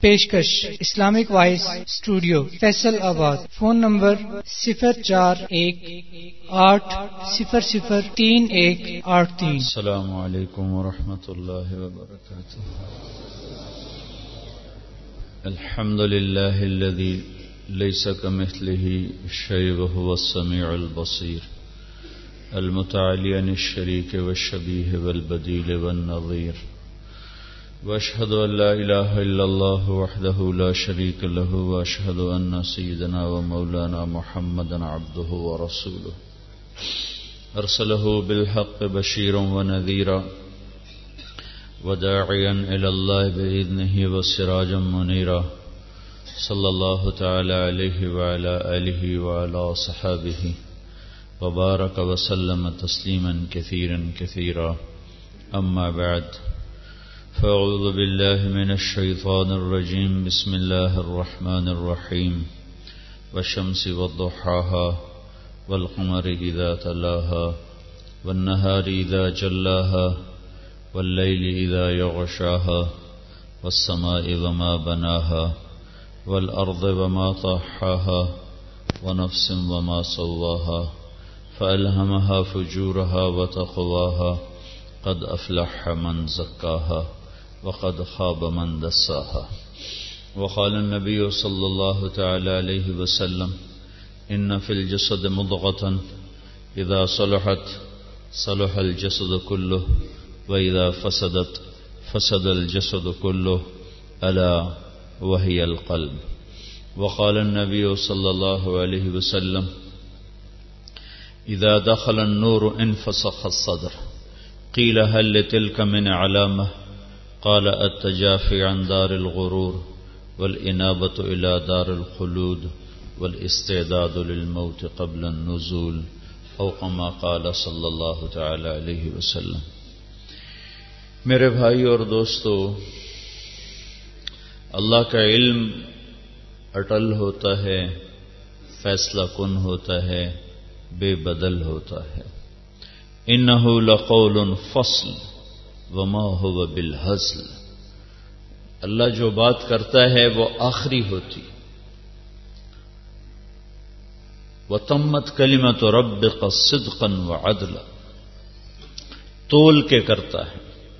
پیشکش Islamic voice studio Faisal آباد، phone number 0418003183۔ السلام علیکم ورحمۃ اللہ وبرکاتہ۔ الحمد للہ الذی لیس کمثلہ شیء وہو السمیع البصیر المتعالی عن الشریک والشبیہ والبدیل والنظیر، واشهد ان لا اله الا الله وحده لا شريك له، واشهد ان سيدنا ومولانا محمدا عبده ورسوله ارسله بالحق بشيرا ونذيرا وداعيا الى الله باذنه وسراجا منيرا، صلى الله تعالى عليه وعلى اله وعلى صحابه وبارك وسلم تسليما كثيرا كثيرا، اما بعد، فأعوذ بالله من الشيطان الرجيم، بسم الله الرحمن الرحيم، والشمس والضحاها والقمر إذا تلاها والنهار إذا جلاها والليل إذا يغشاها والسماء وما بناها والأرض وما طحاها ونفس وما سواها فألهمها فجورها وتقواها، قد أفلح من زكاها وقد خاب من دساها۔ وقال النبي صلى الله تعالى عليه وسلم، إن في الجسد مضغة إذا صلحت صلح الجسد كله وإذا فسدت فسد الجسد كله، ألا وهي القلب۔ وقال النبي صلى الله عليه وسلم، إذا دخل النور انفسخ الصدر، قيل هل لتلك من علامة؟ قال التجافي عن دار الغرور والإنابة إلى دار الخلود والاستعداد للموت قبل النزول، أو كما قال صلی اللہ تعالی علیہ وسلم۔ میرے بھائی اور دوستو، اللہ کا علم اٹل ہوتا ہے، فیصلہ کن ہوتا ہے، بے بدل ہوتا ہے۔ انہ لقول فصل وما هو بالهزل، اللہ جو بات کرتا ہے وہ آخری ہوتی۔ وتمت کلمۃ ربک صدقا وعدلا، تول کے کرتا ہے،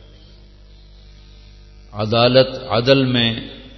عدالت عدل میں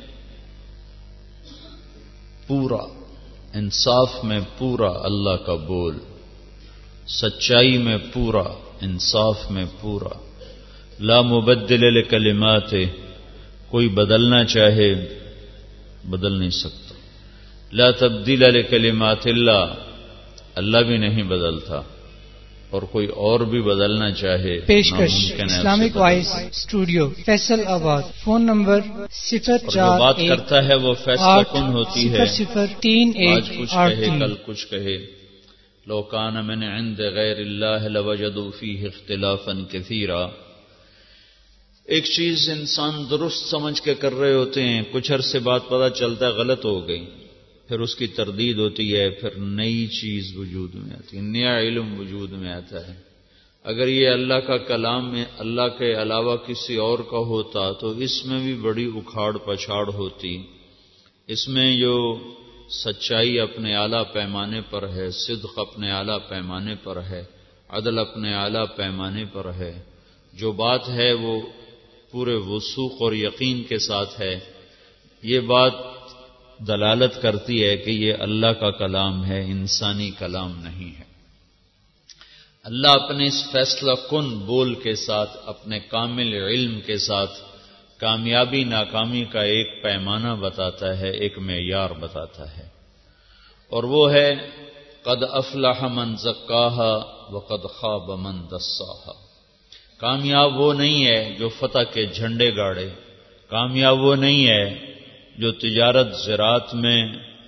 پورا، انصاف میں پورا اللہ کا بول، سچائی میں پورا، انصاف میں پورا۔ لا مبدل لکلمات، کوئی بدلنا چاہے بدل نہیں سکتا۔ لا تبدیل لکلمات اللہ، اللہ بھی نہیں بدلتا، اور کوئی اور بھی بدلنا چاہے پیشکش اسلامک وائس اسٹوڈیو فیصل آباد، فون نمبر 04 جو بات کرتا ہے وہ فیصلہ کن ہوتی ہے، 0038 آج کچھ کہے کل کچھ کہے۔ لو کان من عند غیر اللہ لوجدوا فیہ اختلافا کثیرا۔ ایک چیز انسان درست سمجھ کے کر رہے ہوتے ہیں، کچھ عرصے بعد پتہ چلتا ہے غلط ہو گئی، پھر اس کی تردید ہوتی ہے، پھر نئی چیز وجود میں آتی ہے، نیا علم وجود میں آتا ہے۔ اگر یہ اللہ کا کلام میں اللہ کے علاوہ کسی اور کا ہوتا تو اس میں بھی بڑی اکھاڑ پچھاڑ ہوتی۔ اس میں جو سچائی اپنے اعلیٰ پیمانے پر ہے، صدق اپنے اعلیٰ پیمانے پر ہے، عدل اپنے اعلیٰ پیمانے پر ہے، جو بات ہے وہ پورے وثوق اور یقین کے ساتھ ہے، یہ بات دلالت کرتی ہے کہ یہ اللہ کا کلام ہے، انسانی کلام نہیں ہے۔ اللہ اپنے اس فیصلہ کن بول کے ساتھ، اپنے کامل علم کے ساتھ کامیابی ناکامی کا ایک پیمانہ بتاتا ہے، ایک معیار بتاتا ہے، اور وہ ہے قد افلح من زکاہا وقد خاب من دساہا۔ کامیاب وہ نہیں ہے جو فتح کے جھنڈے گاڑے، کامیاب وہ نہیں ہے جو تجارت زراعت میں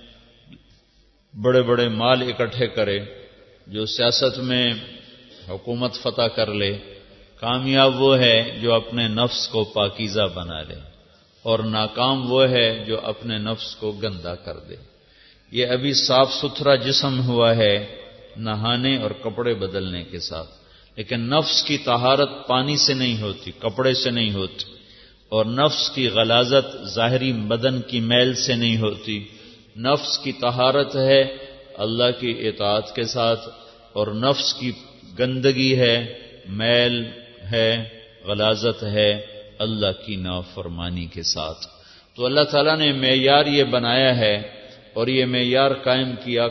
بڑے بڑے مال اکٹھے کرے، جو سیاست میں حکومت فتح کر لے۔ کامیاب وہ ہے جو اپنے نفس کو پاکیزہ بنا لے، اور ناکام وہ ہے جو اپنے نفس کو گندا کر دے۔ یہ ابھی صاف ستھرا جسم ہوا ہے نہانے اور کپڑے بدلنے کے ساتھ، لیکن نفس کی طہارت پانی سے نہیں ہوتی، کپڑے سے نہیں ہوتی، اور نفس کی غلاظت ظاہری بدن کی میل سے نہیں ہوتی. نفس کی طہارت ہے اللہ کی اطاعت کے ساتھ، اور نفس کی گندگی ہے، میل ہے، غلاظت ہے اللہ کی نافرمانی کے ساتھ. تو اللہ تعالیٰ نے معیار یہ بنایا ہے اور یہ معیار قائم کیا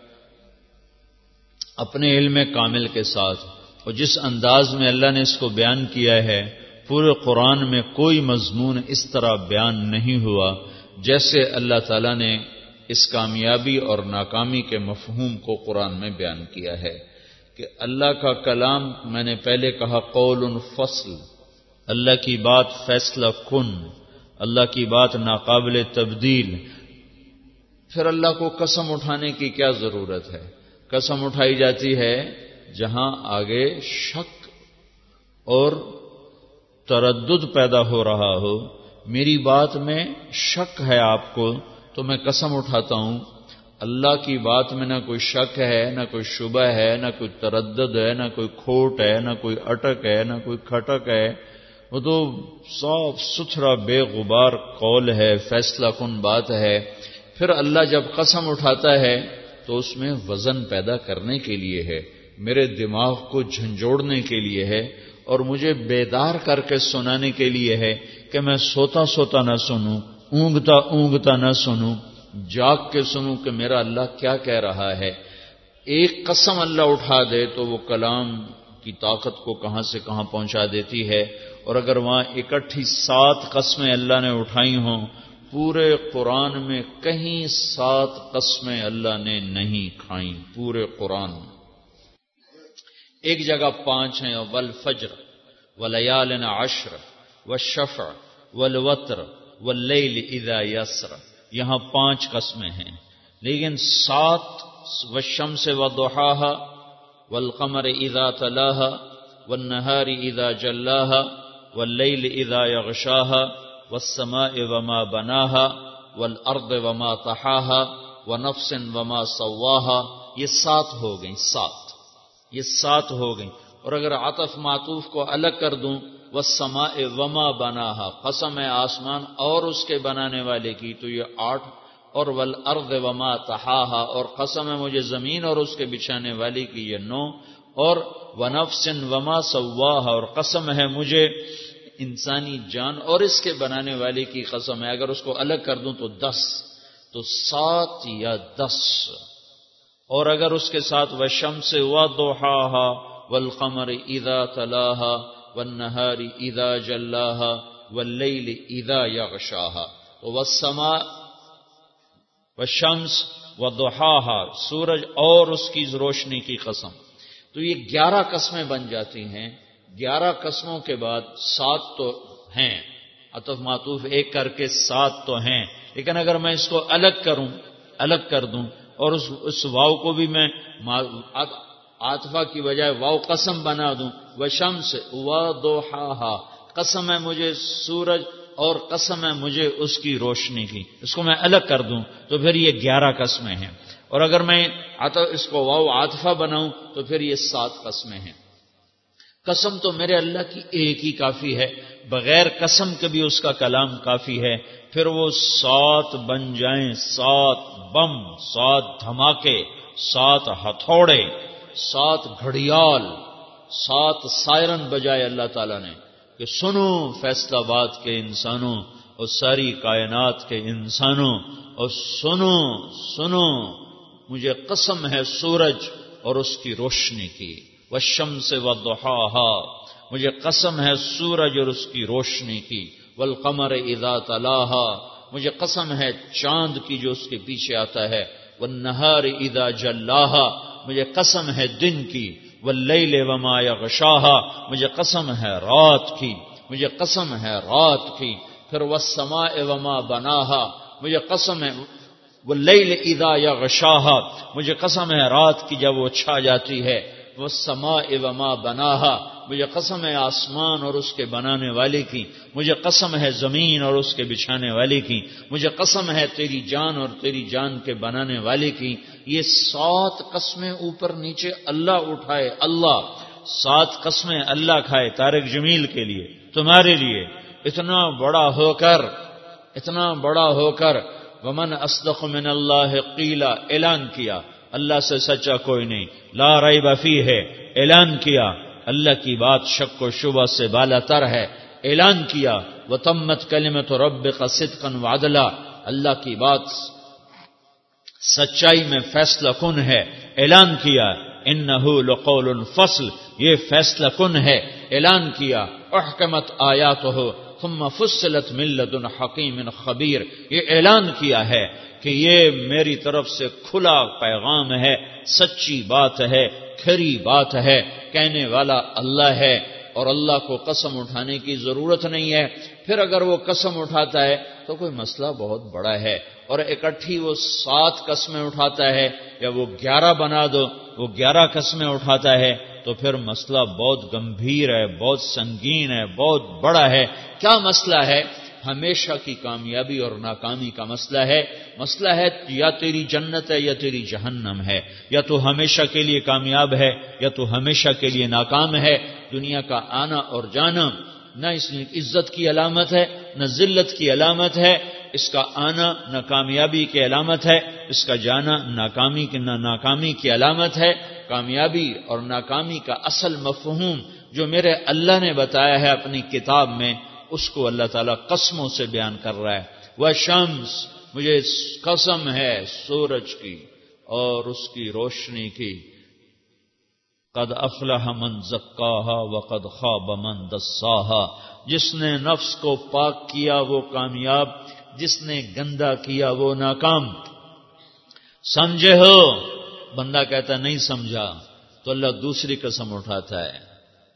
اپنے علم کامل کے ساتھ، اور جس انداز میں اللہ نے اس کو بیان کیا ہے پورے قرآن میں کوئی مضمون اس طرح بیان نہیں ہوا جیسے اللہ تعالیٰ نے اس کامیابی اور ناکامی کے مفہوم کو قرآن میں بیان کیا ہے کہ اللہ کا کلام، میں نے پہلے کہا قول فصل، اللہ کی بات فیصلہ کن، اللہ کی بات ناقابل تبدیل. پھر اللہ کو قسم اٹھانے کی کیا ضرورت ہے؟ قسم اٹھائی جاتی ہے جہاں آگے شک اور تردد پیدا ہو رہا ہو. میری بات میں شک ہے آپ کو تو میں قسم اٹھاتا ہوں. اللہ کی بات میں نہ کوئی شک ہے، نہ کوئی شبہ ہے، نہ کوئی تردد ہے، نہ کوئی کھوٹ ہے، نہ کوئی اٹک ہے، نہ کوئی کھٹک ہے. وہ تو صاف ستھرا بے غبار قول ہے، فیصلہ کن بات ہے. پھر اللہ جب قسم اٹھاتا ہے تو اس میں وزن پیدا کرنے کے لیے ہے، میرے دماغ کو جھنجھوڑنے کے لیے ہے، اور مجھے بیدار کر کے سنانے کے لیے ہے کہ میں سوتا سوتا نہ سنوں، اونگتا اونگتا نہ سنوں، جاگ کے سنوں کہ میرا اللہ کیا کہہ رہا ہے. ایک قسم اللہ اٹھا دے تو وہ کلام کی طاقت کو کہاں سے کہاں پہنچا دیتی ہے. اور اگر وہاں اکٹھی 7 قسمیں اللہ نے اٹھائی ہوں، پورے قرآن میں کہیں 7 قسمیں اللہ نے نہیں کھائیں پورے قرآن میں. ایک جگہ 5 ہیں، والفجر ولیال عشر والشفع والوتر واللیل اذا یسر، یہاں 5 قسمیں ہیں. لیکن 7 والشمس وضحاها والقمر اذا تلاها والنهار اذا جلاها واللیل اذا یغشاها والسماء وما بناها والارض وما طحاها ونفس وما سواها، یہ 7 ہو گئیں. 7 یہ 7 ہو گئیں. اور اگر عطف معطوف کو الگ کر دوں، والسماء وما بناها، قسم ہے آسمان اور اس کے بنانے والے کی، تو یہ 8. اور والارض وما طحاها، اور قسم ہے مجھے زمین اور اس کے بچھانے والی کی، یہ 9. اور ونفس وما سواها، اور قسم ہے مجھے انسانی جان اور اس کے بنانے والے کی قسم ہے. اگر اس کو الگ کر دوں تو 10، تو 7 یا 10. اور اگر اس کے ساتھ والشمس وضحاها والقمر اذا تلاها والنهار اذا جلاها واللیل اذا یغشاها، تو والسماء والشمس وضحاها، سورج اور اس کی روشنی کی قسم. تو یہ 11 قسمیں بن جاتی ہیں. 11 قسموں کے بعد 7 تو ہیں، عطف معطوف ایک کر کے 7 تو ہیں. لیکن اگر میں اس کو الگ کر دوں اور اس واو کو بھی میں عاطفہ کی بجائے واو قسم بنا دوں، وشمس وضحاها، قسم ہے مجھے سورج اور قسم ہے مجھے اس کی روشنی کی، اس کو میں الگ کر دوں تو پھر یہ 11 قسمیں ہیں. اور اگر میں اس کو واو عاطفہ بناؤں تو پھر یہ 7 قسمیں ہیں. قسم تو میرے اللہ کی ایک ہی کافی ہے، بغیر قسم کے بھی اس کا کلام کافی ہے. پھر وہ 7 بن جائیں، 7 بم، 7 دھماکے، 7 ہتھوڑے، 7 گھڑیال، 7 سائرن بجائے اللہ تعالیٰ نے کہ سنو فیصلہ آباد کے انسانوں اور ساری کائنات کے انسانوں، اور سنو مجھے قسم ہے سورج اور اس کی روشنی کی، والشمس وضحاها، مجھے قسم ہے سورج اور اس کی روشنی کی، والقمر اذا تلاها، مجھے قسم ہے چاند کی جو اس کے پیچھے آتا ہے، والنہار اذا جلاها، مجھے قسم ہے دن کی، واللیل وما یغشاها، مجھے قسم ہے رات کی، مجھے قسم ہے رات کی. پھر والسماء وما بناها، مجھے قسم ہے واللیل اذا یغشاها، مجھے قسم ہے رات کی جب وہ چھا جاتی ہے، والسماء وما بناها، مجھے قسم ہے آسمان اور اس کے بنانے والے کی، مجھے قسم ہے زمین اور اس کے بچھانے والے کی، مجھے قسم ہے تیری جان اور تیری جان کے بنانے والے کی. یہ 7 قسمیں اوپر نیچے اللہ اٹھائے، اللہ 7 قسمیں اللہ کھائے طارق جمیل کے لیے، تمہارے لیے. اتنا بڑا ہو کر ومن اصدق من اللہ قیلا، اعلان کیا اللہ سے سچا کوئی نہیں، لا ریب فیہ ہے، اعلان کیا اللہ کی بات شک و شبہ سے بالا تر ہے، اعلان کیا وتمت کلمۃ ربک صدقا وعدلا، اللہ کی بات سچائی میں فیصلہ کن ہے، اعلان کیا انہ لقول فصل، یہ فیصلہ کن ہے، اعلان کیا احکمت آیاتہ ثم فصلت من لدن حکیم خبیر، یہ اعلان کیا ہے کہ یہ میری طرف سے کھلا پیغام ہے، سچی بات ہے، کھری بات ہے، کہنے والا اللہ ہے، اور اللہ کو قسم اٹھانے کی ضرورت نہیں ہے۔ پھر اگر وہ قسم اٹھاتا ہے تو کوئی مسئلہ بہت بڑا ہے، اور اکٹھی وہ 7 قسمیں اٹھاتا ہے یا وہ 11 بنا دو، وہ 11 قسمیں اٹھاتا ہے تو پھر مسئلہ بہت گمبھیر ہے، بہت سنگین ہے، بہت بڑا ہے۔ کیا مسئلہ ہے؟ ہمیشہ کی کامیابی اور ناکامی کا مسئلہ ہے یا تیری جنت ہے یا تیری جہنم ہے، یا تو ہمیشہ کے لیے کامیاب ہے یا تو ہمیشہ کے لیے ناکام ہے۔ دنیا کا آنا اور جانا نہ اس میں عزت کی علامت ہے نہ ذلت کی علامت ہے، اس کا آنا نہ کامیابی کی علامت ہے، اس کا جانا ناکامی کی علامت ہے۔ کامیابی اور ناکامی کا اصل مفہوم جو میرے اللہ نے بتایا ہے اپنی کتاب میں، اس کو اللہ تعالیٰ قسموں سے بیان کر رہا ہے۔ وَالشَّمْسِ، مجھے قسم ہے سورج کی اور اس کی روشنی کی، قد افلح من زکاہا وقد خاب من دساہا، جس نے نفس کو پاک کیا وہ کامیاب، جس نے گندا کیا وہ ناکام۔ سمجھے ہو؟ بندہ کہتا نہیں سمجھا تو اللہ دوسری قسم اٹھاتا ہے،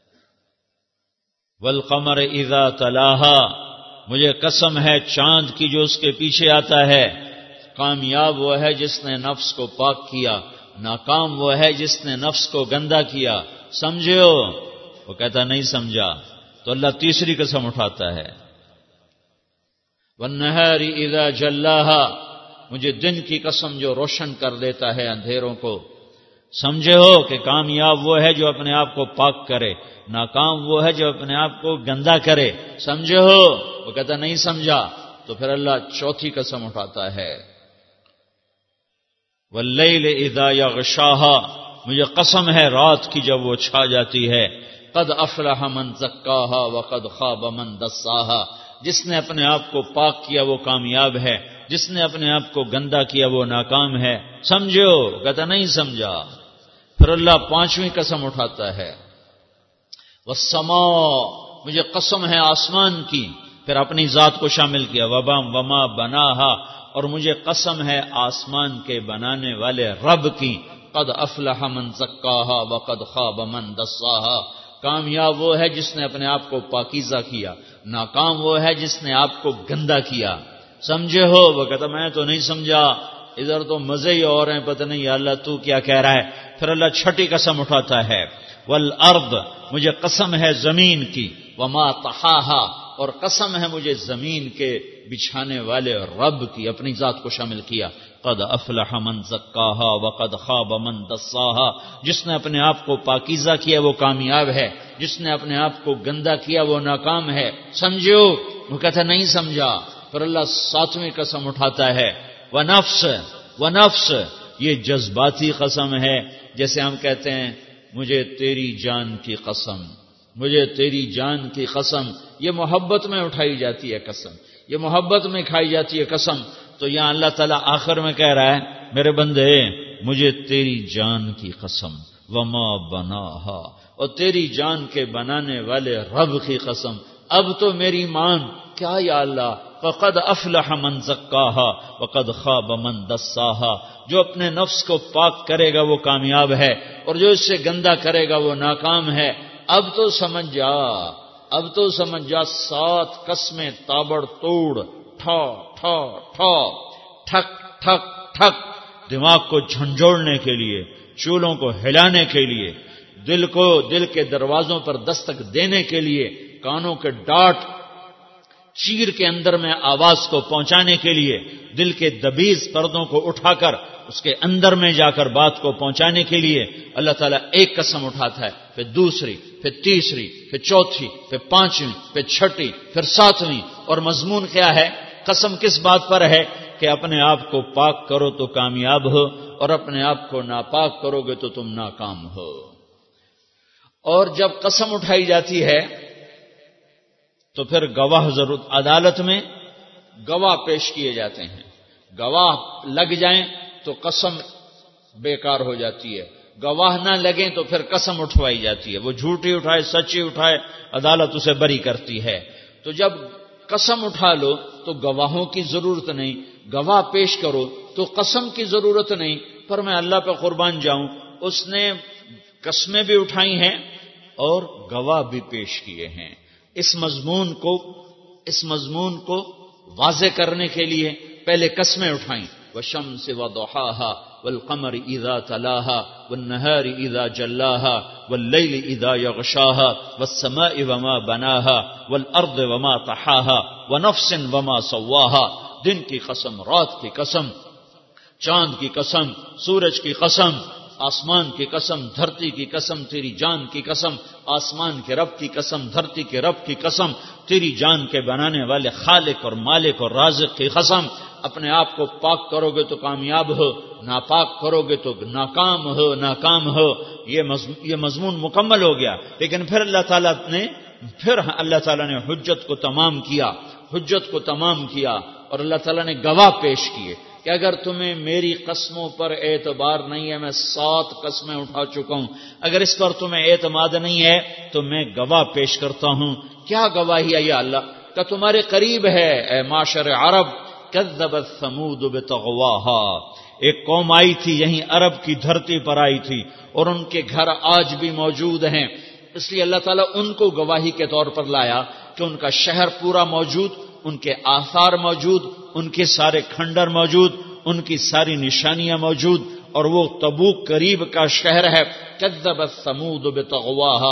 والقمر اذا تلاہا، مجھے قسم ہے چاند کی جو اس کے پیچھے آتا ہے۔ کامیاب وہ ہے جس نے نفس کو پاک کیا، ناکام وہ ہے جس نے نفس کو گندا کیا۔ سمجھے ہو؟ وہ کہتا نہیں سمجھا تو اللہ تیسری قسم اٹھاتا ہے، والنہار اذا جلاہا، مجھے دن کی قسم جو روشن کر دیتا ہے اندھیروں کو۔ سمجھے ہو کہ کامیاب وہ ہے جو اپنے آپ کو پاک کرے، ناکام وہ ہے جو اپنے آپ کو گندا کرے۔ سمجھے ہو؟ وہ کہتا نہیں سمجھا تو پھر اللہ چوتھی قسم اٹھاتا ہے، واللیل اذا یغشاہا، مجھے قسم ہے رات کی جب وہ چھا جاتی ہے۔ قد افلح من زکاہا وقد خاب من دساہا، جس نے اپنے آپ کو پاک کیا وہ کامیاب ہے، جس نے اپنے آپ کو گندا کیا وہ ناکام ہے۔ سمجھو؟ کہتا نہیں سمجھا۔ پھر اللہ پانچویں قسم اٹھاتا ہے، والسماء، مجھے قسم ہے آسمان کی، پھر اپنی ذات کو شامل کیا، وما بناہا، اور مجھے قسم ہے آسمان کے بنانے والے رب کی۔ قد افلح من زکاہا وقد خاب من دساہا، کامیاب وہ ہے جس نے اپنے آپ کو پاکیزہ کیا، ناکام وہ ہے جس نے آپ کو گندا کیا۔ سمجھے ہو؟ وہ کہتا میں تو نہیں سمجھا، ادھر تو مزے ہی اور ہیں، پتہ نہیں یا اللہ تو کیا کہہ رہا ہے۔ پھر اللہ چھٹی قسم اٹھاتا ہے، والارض، مجھے قسم ہے زمین کی، وما طحاہا، اور قسم ہے مجھے زمین کے بچھانے والے رب کی، اپنی ذات کو شامل کیا۔ قد افلح من زکاہا وقد خاب من دساہا، جس نے اپنے آپ کو پاکیزہ کیا وہ کامیاب ہے، جس نے اپنے آپ کو گندا کیا وہ ناکام ہے۔ سمجھو؟ وہ کہتا نہیں سمجھا۔ پھر اللہ ساتویں قسم اٹھاتا ہے، ونفس، یہ جذباتی قسم ہے، جیسے ہم کہتے ہیں مجھے تیری جان کی قسم، مجھے تیری جان کی قسم، یہ محبت میں اٹھائی جاتی ہے قسم، یہ محبت میں کھائی جاتی ہے قسم۔ تو یہاں اللہ تعالیٰ آخر میں کہہ رہا ہے میرے بندے مجھے تیری جان کی قسم، وما بناہا، اور تیری جان کے بنانے والے رب کی قسم، اب تو میری مان۔ کیا یا اللہ؟ فقد افلح من زکاہا وقد خاب من دساہا، جو اپنے نفس کو پاک کرے گا وہ کامیاب ہے، اور جو اس سے گندا کرے گا وہ ناکام ہے۔ اب تو سمجھ جا، اب تو سمجھ جا، 7 قسمیں تابڑ توڑ، ٹھا ٹھا ٹھا، ٹھک ٹھک ٹھک، دماغ کو جھنجھوڑنے کے لیے، چولوں کو ہلانے کے لیے، دل کے دروازوں پر دستک دینے کے لیے، کانوں کے ڈاٹ چیر کے اندر میں آواز کو پہنچانے کے لیے دل کے دبیز پردوں کو اٹھا کر اس کے اندر میں جا کر بات کو پہنچانے کے لیے اللہ تعالیٰ ایک قسم اٹھاتا ہے، پھر دوسری، پھر تیسری، پھر چوتھی، پھر پانچویں، پھر چھٹی، پھر ساتویں. اور مضمون کیا ہے؟ قسم کس بات پر ہے کہ اپنے آپ کو پاک کرو تو کامیاب ہو، اور اپنے آپ کو ناپاک کرو گے تو تم ناکام ہو. اور جب قسم اٹھائی جاتی ہے تو پھر گواہ ضرورت، عدالت میں گواہ پیش کیے جاتے ہیں. گواہ لگ جائیں تو قسم بیکار ہو جاتی ہے، گواہ نہ لگیں تو پھر قسم اٹھوائی جاتی ہے. وہ جھوٹی اٹھائے سچی اٹھائے عدالت اسے بری کرتی ہے. تو جب قسم اٹھا لو تو گواہوں کی ضرورت نہیں، گواہ پیش کرو تو قسم کی ضرورت نہیں. پر میں اللہ پہ قربان جاؤں، اس نے قسمیں بھی اٹھائی ہیں اور گواہ بھی پیش کیے ہیں. اس مضمون کو واضح کرنے کے لیے پہلے قسمیں اٹھائیں، والشمس وضحاها والقمر اذا تلاها والنهار اذا جلاها والليل اذا يغشاها والسماء وما بناها والارض وما طحاها ونفس وما سواها. دن کی قسم، رات کی قسم، چاند کی قسم، سورج کی قسم، آسمان کی قسم، دھرتی کی قسم، تیری جان کی قسم، آسمان کے رب کی قسم، دھرتی کے رب کی قسم، تیری جان کے بنانے والے خالق اور مالک اور رازق کی قسم. اپنے آپ کو پاک کرو گے تو کامیاب ہو، ناپاک کرو گے تو ناکام ہو. یہ مضمون مکمل ہو گیا. لیکن پھر اللہ تعالیٰ نے حجت کو تمام کیا اور اللہ تعالیٰ نے گواہ پیش کیے کہ اگر تمہیں میری قسموں پر اعتبار نہیں ہے، میں 7 قسمیں اٹھا چکا ہوں، اگر اس پر تمہیں اعتماد نہیں ہے تو میں گواہ پیش کرتا ہوں. کیا گواہی ہے یا اللہ کہ تمہارے قریب ہے اے معاشر عرب. کذبت ثمود بطغواہا، ایک قوم آئی تھی یہیں عرب کی دھرتی پر آئی تھی اور ان کے گھر آج بھی موجود ہیں. اس لیے اللہ تعالیٰ ان کو گواہی کے طور پر لایا کہ ان کا شہر پورا موجود، ان کے آثار موجود، ان کے سارے کھنڈر موجود، ان کی ساری نشانیاں موجود، اور وہ تبوک قریب کا شہر ہے. کذبت ثمود بطغواہا.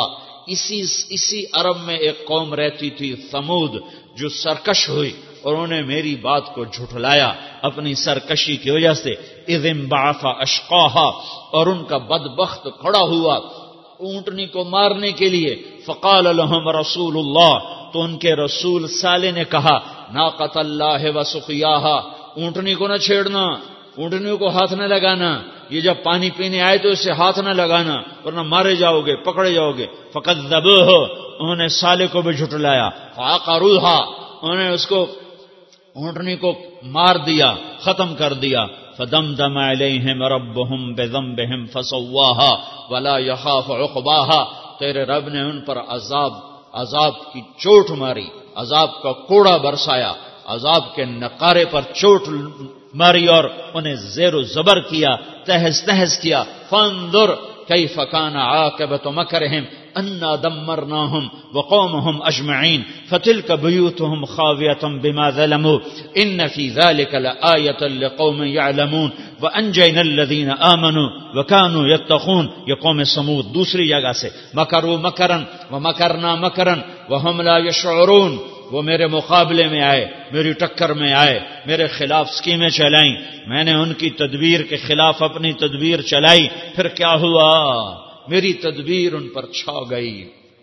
اسی عرب میں ایک قوم رہتی تھی ثمود، جو سرکش ہوئی اور انہوں نے میری بات کو جھٹلایا اپنی سرکشی کی وجہ سے. اذ انبعث اشقاها، اور ان کا بدبخت کھڑا ہوا اونٹنی کو مارنے کے لیے. فقال لهم رسول اللہ، تو ان کے رسول صالح نے کہا ناقۃ اللہ وسقیاها، اونٹنی کو نہ چھیڑنا، اونٹنیوں کو ہاتھ نہ لگانا، یہ جب پانی پینے آئے تو اسے ہاتھ نہ لگانا ورنہ مارے جاؤ گے، پکڑے جاؤ گے. فکذبوہ، انہوں نے صالح کو بھی جھٹلایا. فعقروها، انہوں نے اس کو اونٹنی کو مار دیا، ختم کر دیا. فدمدم علیہم ربہم بذنبہم فسواہا ولا یخاف عقباہا. تیرے رب نے ان پر عذاب کی چوٹ ماری، عذاب کا کوڑا برسایا، عذاب کے نقارے پر چوٹ ماری اور انہیں زیر و زبر کیا، تہز تہز کیا. فانظر کیف کان عاقبۃ مکرہم انا دمرناہم وقومہم اجمعین فتلک بیوتہم خاویۃ بما ظلموا ان فی ذلک لآیۃ لقوم یعلمون وانجینا الذین آمنوا وکانوا یتقون. یہ قوم سمود دوسری جگہ سے مکروا مکرا ومکرنا مکرا وہم لا یشعرون. وہ میرے مقابلے میں آئے، میری ٹکر میں آئے، میرے خلاف اسکیمیں چلائیں، میں نے ان کی تدبیر کے خلاف اپنی تدبیر چلائی. پھر کیا ہوا؟ میری تدبیر ان پر چھا گئی.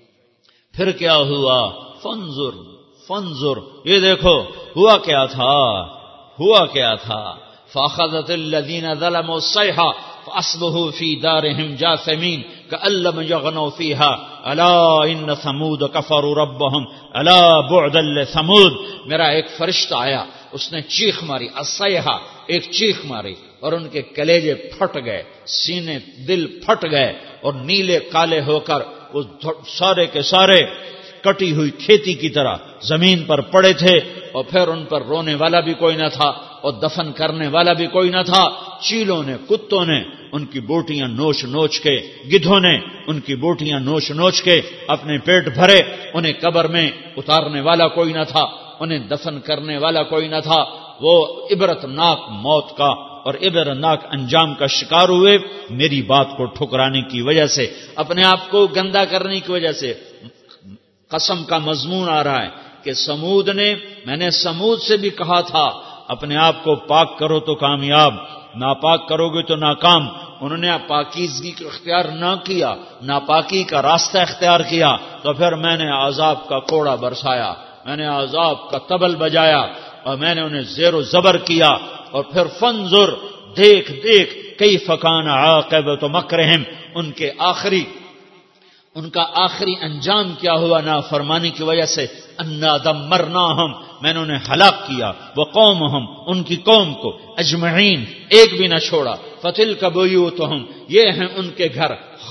پھر کیا ہوا؟ فانظر، یہ دیکھو ہوا کیا تھا. فاخذت الذین ظلموا الصیحہ فاصبحوا فی دارہم جاثمین کأن لم یغنوا فیہا الا ان ثمود کفروا ربہم الا بعدا لثمود. میرا ایک فرشتہ آیا، اس نے چیخ ماری، الصیحہ، ایک چیخ ماری، اور ان کے کلیجے پھٹ گئے، سینے دل پھٹ گئے اور نیلے کالے ہو کر وہ سارے کے سارے کٹی ہوئی کھیتی کی طرح زمین پر پڑے تھے. اور پھر ان پر رونے والا بھی کوئی نہ تھا اور دفن کرنے والا بھی کوئی نہ تھا. چیلوں نے، کتوں نے ان کی بوٹیاں نوچ نوچ کے، گدھوں نے ان کی بوٹیاں نوچ نوچ کے اپنے پیٹ بھرے. انہیں قبر میں اتارنے والا کوئی نہ تھا، انہیں دفن کرنے والا کوئی نہ تھا. وہ عبرتناک موت کا اور عبرتناک انجام کا شکار ہوئے میری بات کو ٹھکرانے کی وجہ سے، اپنے آپ کو گندا کرنے کی وجہ سے. قسم کا مضمون آ رہا ہے کہ سمود نے، میں نے سمود سے بھی کہا تھا اپنے آپ کو پاک کرو تو کامیاب، ناپاک کرو گے تو ناکام. انہوں نے پاکیزگی کا اختیار نہ کیا، ناپاکی کا راستہ اختیار کیا، تو پھر میں نے عذاب کا کوڑا برسایا، میں نے عذاب کا طبل بجایا اور میں نے انہیں زیر و زبر کیا. اور پھر فنظر، دیکھ کیف کان عاقبۃ مکرہم، ان کا آخری انجام کیا ہوا نافرمانی کی وجہ سے. انا دمرناہم، میں نے انہیں ہلاک کیا، وقومہم، ان کی قوم کو، اجمعین، ایک بھی نہ چھوڑا. فتلک بیوتہم، یہ ہیں ان کے گھر،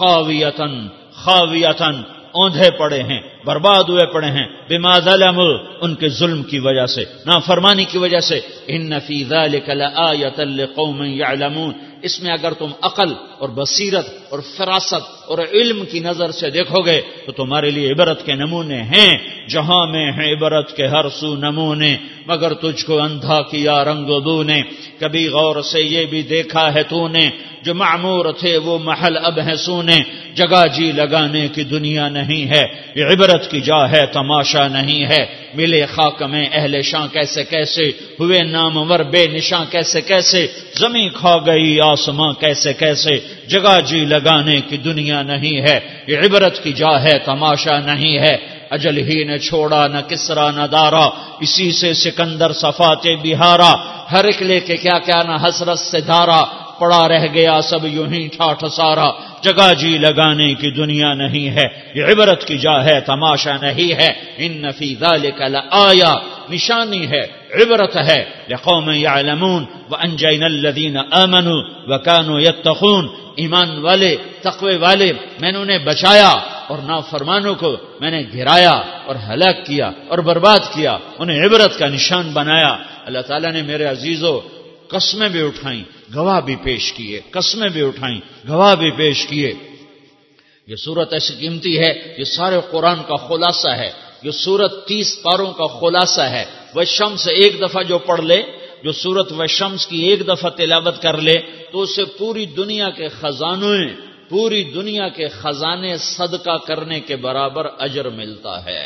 خاویتن، اوندھے پڑے ہیں، برباد ہوئے پڑے ہیں، بما ظلموا، ان کے ظلم کی وجہ سے، نافرمانی کی وجہ سے. ان فی ذلک لآیۃ لقوم یعلمون، اس میں اگر تم عقل اور بصیرت اور فراست اور علم کی نظر سے دیکھو گے تو تمہارے لیے عبرت کے نمونے ہیں. جہاں میں ہیں عبرت کے ہر سو نمونے، مگر تجھ کو اندھا کیا رنگ و بو نے. کبھی غور سے یہ بھی دیکھا ہے تو نے، جو معمور تھے وہ محل اب ہیں سونے. جگہ جی لگانے کی دنیا نہیں ہے، یہ عبرت کی جا ہے، تماشا نہیں ہے. ملے خاک میں اہل شاں کیسے کیسے، ہوئے نامور بے نشاں کیسے کیسے. زمین کھا گئی آسماں کیسے کیسے، جگہ جی لگانے کی دنیا نہیں ہے، یہ عبرت کی جا ہے، تماشا نہیں ہے. اجل ہی نے چھوڑا نہ کسرا نہ دارا، اسی سے سکندر صفات بہارا. ہر ایک لے کے کیا کیا نہ حسرت سے دھارا، پڑا رہ گیا سب یوں ہی ٹھاٹھ سارا. جگہ جی لگانے کی دنیا نہیں ہے، یہ عبرت کی جا ہے، تماشا نہیں ہے. ان فی ذلک لآیہ، نشانی ہے، عبرت ہے. لقوم یعلمون وانجینا الذین آمنوا وکانوا یتقون، ایمان والے، تقوی والے میں نے انہیں بچایا اور نافرمانوں کو میں نے گرایا اور ہلاک کیا اور برباد کیا، انہیں عبرت کا نشان بنایا. اللہ تعالیٰ نے میرے عزیزو قسمیں بھی اٹھائیں، گواہ بھی پیش کیے، قسمیں بھی اٹھائیں، گواہ بھی پیش کیے. یہ صورت ایسی قیمتی ہے، یہ سارے قرآن کا خلاصہ ہے. یہ صورت 30 پاروں کا خلاصہ ہے. والشمس ایک دفعہ جو پڑھ لے، جو صورت والشمس کی ایک دفعہ تلاوت کر لے تو اسے پوری دنیا کے خزانوں، پوری دنیا کے خزانے صدقہ کرنے کے برابر اجر ملتا ہے.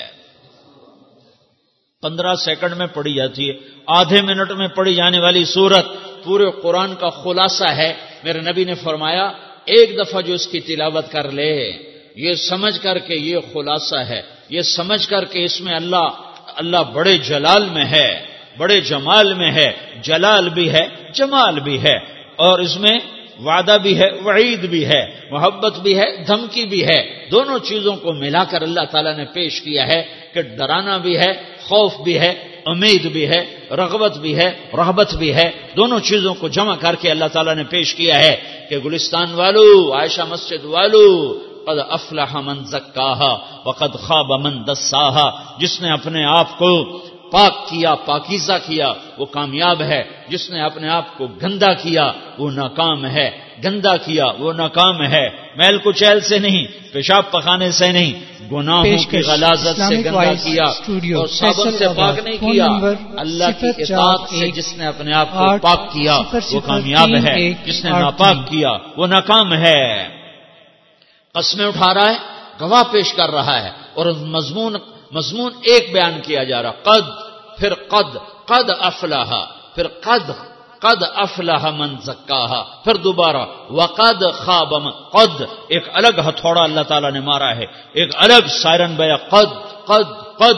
15 سیکنڈ میں پڑھی جاتی ہے، آدھے منٹ میں پڑھی جانے والی سورت پورے قرآن کا خلاصہ ہے. میرے نبی نے فرمایا ایک دفعہ جو اس کی تلاوت کر لے، یہ سمجھ کر کے یہ خلاصہ ہے، یہ سمجھ کر کے اس میں اللہ بڑے جلال میں ہے، بڑے جمال میں ہے. جلال بھی ہے، جمال بھی ہے، اور اس میں وعدہ بھی ہے، وعید بھی ہے، محبت بھی ہے، دھمکی بھی ہے. دونوں چیزوں کو ملا کر اللہ تعالیٰ نے پیش کیا ہے کہ ڈرانا بھی ہے، خوف بھی ہے، امید بھی ہے، رغبت بھی ہے، رہبت بھی ہے. دونوں چیزوں کو جمع کر کے اللہ تعالیٰ نے پیش کیا ہے کہ گلستان والو، عائشہ مسجد والو، قد افلح من زکاہا وقد خاب من دساہا، جس نے اپنے آپ کو پاک کیا، پاکیزہ کیا، وہ کامیاب ہے. جس نے اپنے آپ کو گندا کیا وہ ناکام ہے، گندا کیا وہ ناکام ہے. میل کچیل سے نہیں، پیشاب پخانے سے نہیں، گناہوں کی غلاظت سے گندا کیا اور صابن سے پاک نہیں کیا. اللہ کی اطاعت سے جس نے اپنے آپ کو پاک کیا وہ کامیاب ہے، جس نے ناپاک کیا وہ ناکام ہے. قسمیں اٹھا رہا ہے، گواہ پیش کر رہا ہے، اور مضمون ایک بیان کیا جا رہا. قد، پھر قد افلح، پھر قد افلح من زکاہا، پھر دوبارہ وقد خاب من. قد ایک الگ ہتھوڑا اللہ تعالیٰ نے مارا ہے، ایک الگ سائرن بیا. قد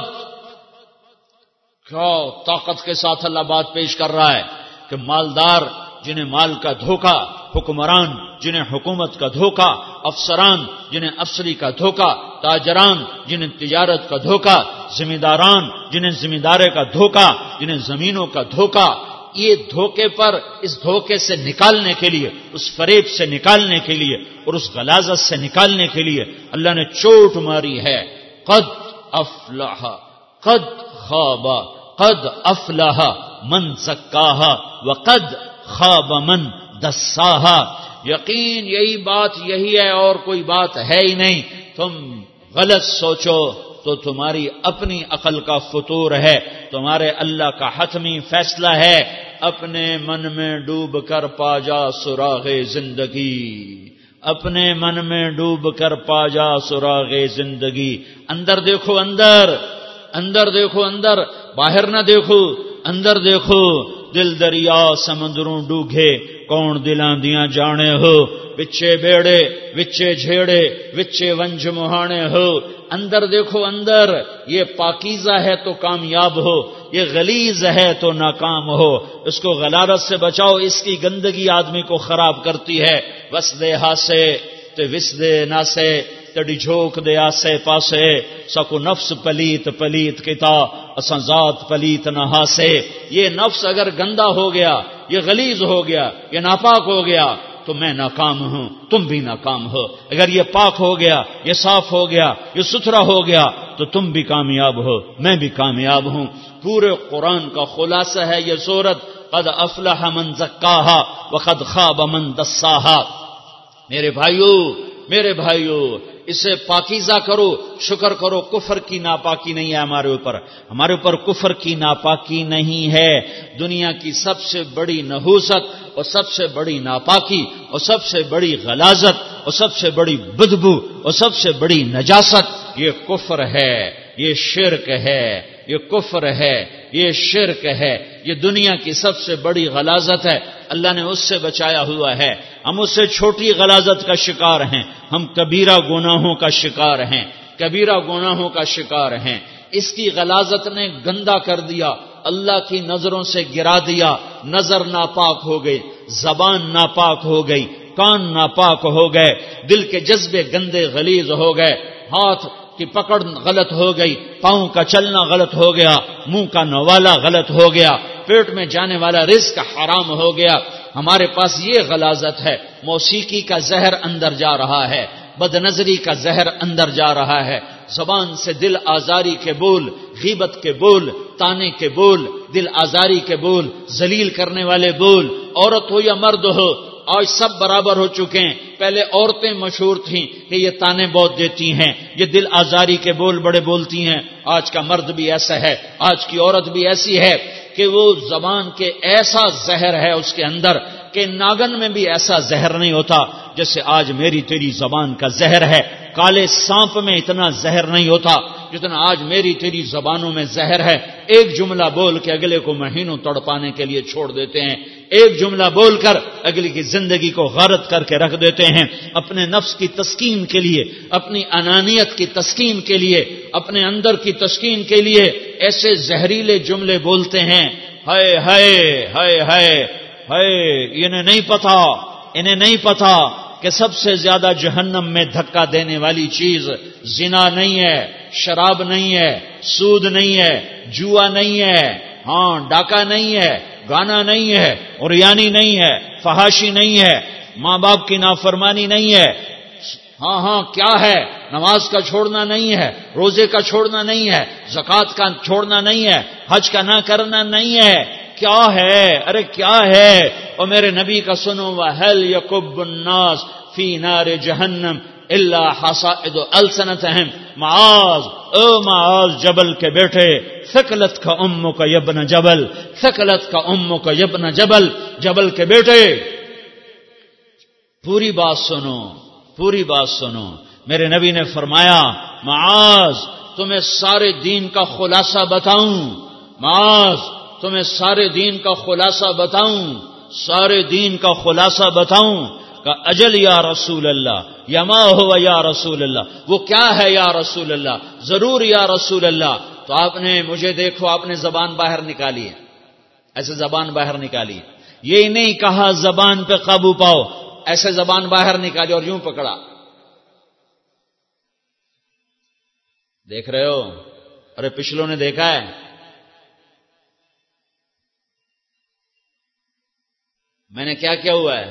کیا طاقت کے ساتھ اللہ بات پیش کر رہا ہے کہ مالدار جنہیں مال کا دھوکہ، حکمران جنہیں حکومت کا دھوکہ، افسران جنہیں افسری کا دھوکہ، تاجران جنہیں تجارت کا دھوکہ، ذمہ داران جنہیں ذمہ دارے کا دھوکہ، جنہیں زمینوں کا دھوکہ. یہ دھوکے پر، اس دھوکے سے نکالنے کے لیے، اس فریب سے نکالنے کے لیے اور اس غلاظت سے نکالنے کے لیے اللہ نے چوٹ ماری ہے. قد افلح، قد خاب، قد افلح من زکاہا وقد خاب من دساہا. یقین یہی بات یہی ہے اور کوئی بات ہے ہی نہیں. تم غلط سوچو تو تمہاری اپنی عقل کا فطور ہے، تمہارے اللہ کا حتمی فیصلہ ہے. اپنے من میں ڈوب کر پا جا سراغ زندگی، اپنے من میں ڈوب کر پا جا سراغ زندگی. اندر دیکھو، اندر دیکھو اندر، باہر نہ دیکھو، اندر دیکھو۔ دل دریا سمندروں ڈوگے، کون دلاں دیاں جانے ہو، وچے بیڑے وچے جھیڑے وچے ونج مہانے ہو۔ اندر دیکھو اندر، یہ پاکیزہ ہے تو کامیاب ہو، یہ غلیظ ہے تو ناکام ہو۔ اس کو غلارت سے بچاؤ، اس کی گندگی آدمی کو خراب کرتی ہے۔ وس دے ہاسے تے وس دے ناسے، تڑی جھوک دے آسے پاسے، سکو نفس پلیت پلیت کتا، اساں ذات پلیت نہ ہاسے۔ یہ نفس اگر گندا ہو گیا، یہ غلیظ ہو گیا، یہ ناپاک ہو گیا تو میں ناکام ہوں، تم بھی ناکام ہو۔ اگر یہ پاک ہو گیا، یہ صاف ہو گیا، یہ ستھرا ہو گیا تو تم بھی کامیاب ہو، میں بھی کامیاب ہوں۔ پورے قرآن کا خلاصہ ہے یہ سورت، قد افلح من زکاہا وقد خاب من دساہا۔ میرے بھائیو اسے پاکیزہ کرو، شکر کرو۔ کفر کی ناپاکی نہیں ہے ہمارے اوپر کفر کی ناپاکی نہیں ہے۔ دنیا کی سب سے بڑی نحوست اور سب سے بڑی ناپاکی اور سب سے بڑی غلاظت اور سب سے بڑی بدبو اور سب سے بڑی نجاست یہ کفر ہے، یہ شرک ہے، یہ کفر ہے، یہ شرک ہے، یہ دنیا کی سب سے بڑی غلاظت ہے۔ اللہ نے اس سے بچایا ہوا ہے۔ ہم اس سے چھوٹی غلاظت کا شکار ہیں، ہم کبیرہ گناہوں کا شکار ہیں، کبیرہ گناہوں کا شکار ہیں۔ اس کی غلاظت نے گندا کر دیا، اللہ کی نظروں سے گرا دیا۔ نظر ناپاک ہو گئی، زبان ناپاک ہو گئی، کان ناپاک ہو گئے، دل کے جذبے گندے غلیظ ہو گئے، ہاتھ کی پکڑ غلط ہو گئی، پاؤں کا چلنا غلط ہو گیا، منہ کا نوالا غلط ہو گیا، پیٹ میں جانے والا رزق حرام ہو گیا۔ ہمارے پاس یہ غلاظت ہے۔ موسیقی کا زہر اندر جا رہا ہے، بد نظری کا زہر اندر جا رہا ہے، زبان سے دل آزاری کے بول، غیبت کے بول، تانے کے بول، دل آزاری کے بول، ذلیل کرنے والے بول، عورت ہو یا مرد ہو آج سب برابر ہو چکے ہیں۔ پہلے عورتیں مشہور تھیں کہ یہ تانے بہت دیتی ہیں، یہ دل آزاری کے بول بڑے بولتی ہیں۔ آج کا مرد بھی ایسا ہے، آج کی عورت بھی ایسی ہے کہ وہ زبان کے ایسا زہر ہے اس کے اندر کہ ناگن میں بھی ایسا زہر نہیں ہوتا جیسے آج میری تیری زبان کا زہر ہے۔ کالے سانپ میں اتنا زہر نہیں ہوتا جتنا آج میری تیری زبانوں میں زہر ہے۔ ایک جملہ بول کے اگلے کو مہینوں تڑپانے کے لیے چھوڑ دیتے ہیں، ایک جملہ بول کر اگلے کی زندگی کو غارت کر کے رکھ دیتے ہیں۔ اپنے نفس کی تسکین کے لیے، اپنی انانیت کی تسکین کے لیے، اپنے اندر کی تسکین کے لیے ایسے زہریلے جملے بولتے ہیں۔ ہائے ہائے ہائے ہائے ہائے، انہیں نہیں پتا کہ سب سے زیادہ جہنم میں دھکا دینے والی چیز زنا نہیں ہے، شراب نہیں ہے، سود نہیں ہے، جوا نہیں ہے، ہاں ڈاکہ نہیں ہے، گانا نہیں ہے، عریانی نہیں ہے، فحاشی نہیں ہے، ماں باپ کی نافرمانی نہیں ہے، ہاں کیا ہے، نماز کا چھوڑنا نہیں ہے، روزے کا چھوڑنا نہیں ہے، زکوٰۃ کا چھوڑنا نہیں ہے، حج کا نہ کرنا نہیں ہے، کیا ہے؟ ارے کیا ہے؟ اور میرے نبی کا سنو، وَهَلْ يَكُبُّ النَّاسُ فِي نَارِ جَهَنَّمَ إِلَّا حَصَائِدُ أَلْسِنَتِهِمْ۔ معاذ جبل کے بیٹے، ثقلت کا امک یا ابن جبل، ثقلت کا امک یا ابن جبل، جبل کے بیٹے پوری بات سنو۔ میرے نبی نے فرمایا، معاذ تمہیں سارے دین کا خلاصہ بتاؤں، معاذ تمہیں سارے دین کا خلاصہ بتاؤں کہ اجل یا رسول اللہ، یا ما ہوا یا رسول اللہ، وہ کیا ہے یا رسول اللہ، ضرور یا رسول اللہ۔ تو آپ نے مجھے دیکھو، آپ نے زبان باہر نکالی ہے، ایسے زبان باہر نکالی، یہ نہیں کہا زبان پہ قابو پاؤ، ایسے زبان باہر نکالی اور یوں پکڑا، دیکھ رہے ہو؟ ارے پچھلوں نے دیکھا ہے، میں نے کیا ہوا ہے؟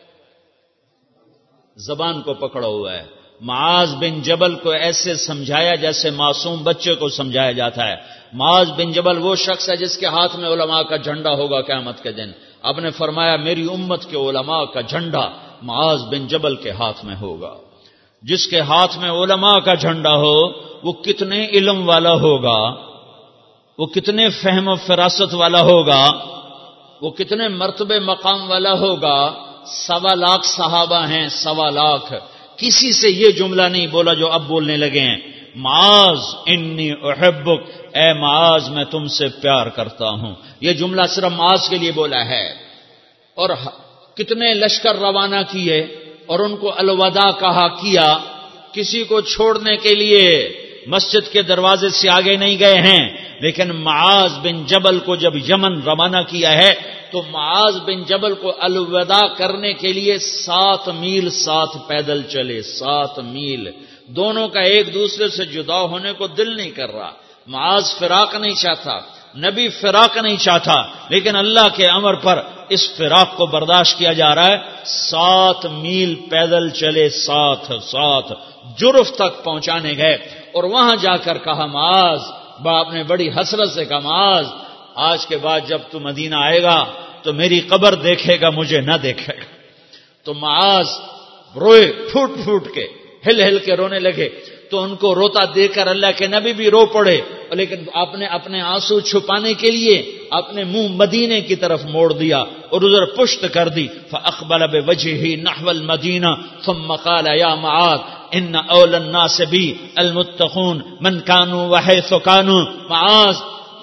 زبان کو پکڑا ہوا ہے۔ معاذ بن جبل کو ایسے سمجھایا جیسے معصوم بچے کو سمجھایا جاتا ہے۔ معاذ بن جبل وہ شخص ہے جس کے ہاتھ میں علماء کا جھنڈا ہوگا قیامت کے دن۔ اب نے فرمایا میری امت کے علماء کا جھنڈا معاذ بن جبل کے ہاتھ میں ہوگا۔ جس کے ہاتھ میں علماء کا جھنڈا ہو وہ کتنے علم والا ہوگا، وہ کتنے فہم و فراست والا ہوگا، وہ کتنے مرتبے مقام والا ہوگا۔ 1.25 لاکھ صحابہ ہیں، 1.25 لاکھ، کسی سے یہ جملہ نہیں بولا جو اب بولنے لگے ہیں، معاذ انی احبک، اے معاذ میں تم سے پیار کرتا ہوں. یہ جملہ صرف معاذ کے لیے بولا ہے. اور کتنے لشکر روانہ کیے اور ان کو الوداع کہا کیا. کسی کو چھوڑنے کے لیے مسجد کے دروازے سے آگے نہیں گئے ہیں، لیکن معاذ بن جبل کو جب یمن روانہ کیا ہے تو معاذ بن جبل کو الوداع کرنے کے لیے 7 میل ساتھ پیدل چلے. 7 میل. دونوں کا ایک دوسرے سے جدا ہونے کو دل نہیں کر رہا. معاذ فراق نہیں چاہتا، نبی فراق نہیں چاہتا، لیکن اللہ کے امر پر اس فراق کو برداشت کیا جا رہا ہے. 7 میل پیدل چلے، ساتھ جرف تک پہنچانے گئے اور وہاں جا کر کہا معاذ، باپ نے بڑی حسرت سے کہا معاذ آج کے بعد جب تو مدینہ آئے گا تو میری قبر دیکھے گا، مجھے نہ دیکھے گا. تو معاذ روئے، پھوٹ کے ہل کے رونے لگے. تو ان کو روتا دیکھ کر اللہ کے نبی بھی رو پڑے، لیکن آپ نے اپنے آنسو چھپانے کے لیے اپنے منہ مدینے کی طرف موڑ دیا اور ادھر پشت کر دی. فاقبل بوجهه نحو المدینہ ثم قال یا معاذ ان اول الناس بی المتقون من كانوا وحيث كانوا. معاذ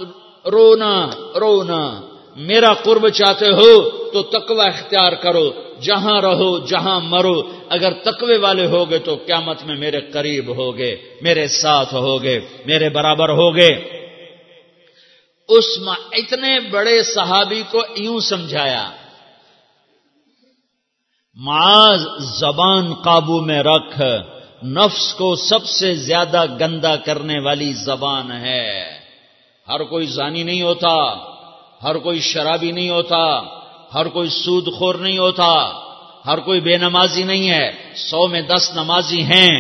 رونا، میرا قرب چاہتے ہو تو تقوی اختیار کرو، جہاں رہو جہاں مرو. اگر تقوی والے ہوگے تو قیامت میں میرے قریب ہوگے، میرے ساتھ ہوگے، میرے برابر ہوگے. اتنے بڑے صحابی کو یوں سمجھایا، معاذ زبان قابو میں رکھ، نفس کو سب سے زیادہ گندا کرنے والی زبان ہے. ہر کوئی زانی نہیں ہوتا، ہر کوئی شرابی نہیں ہوتا، ہر کوئی سود خور نہیں ہوتا، ہر کوئی بے نمازی نہیں ہے. 100 میں 10 نمازی ہیں،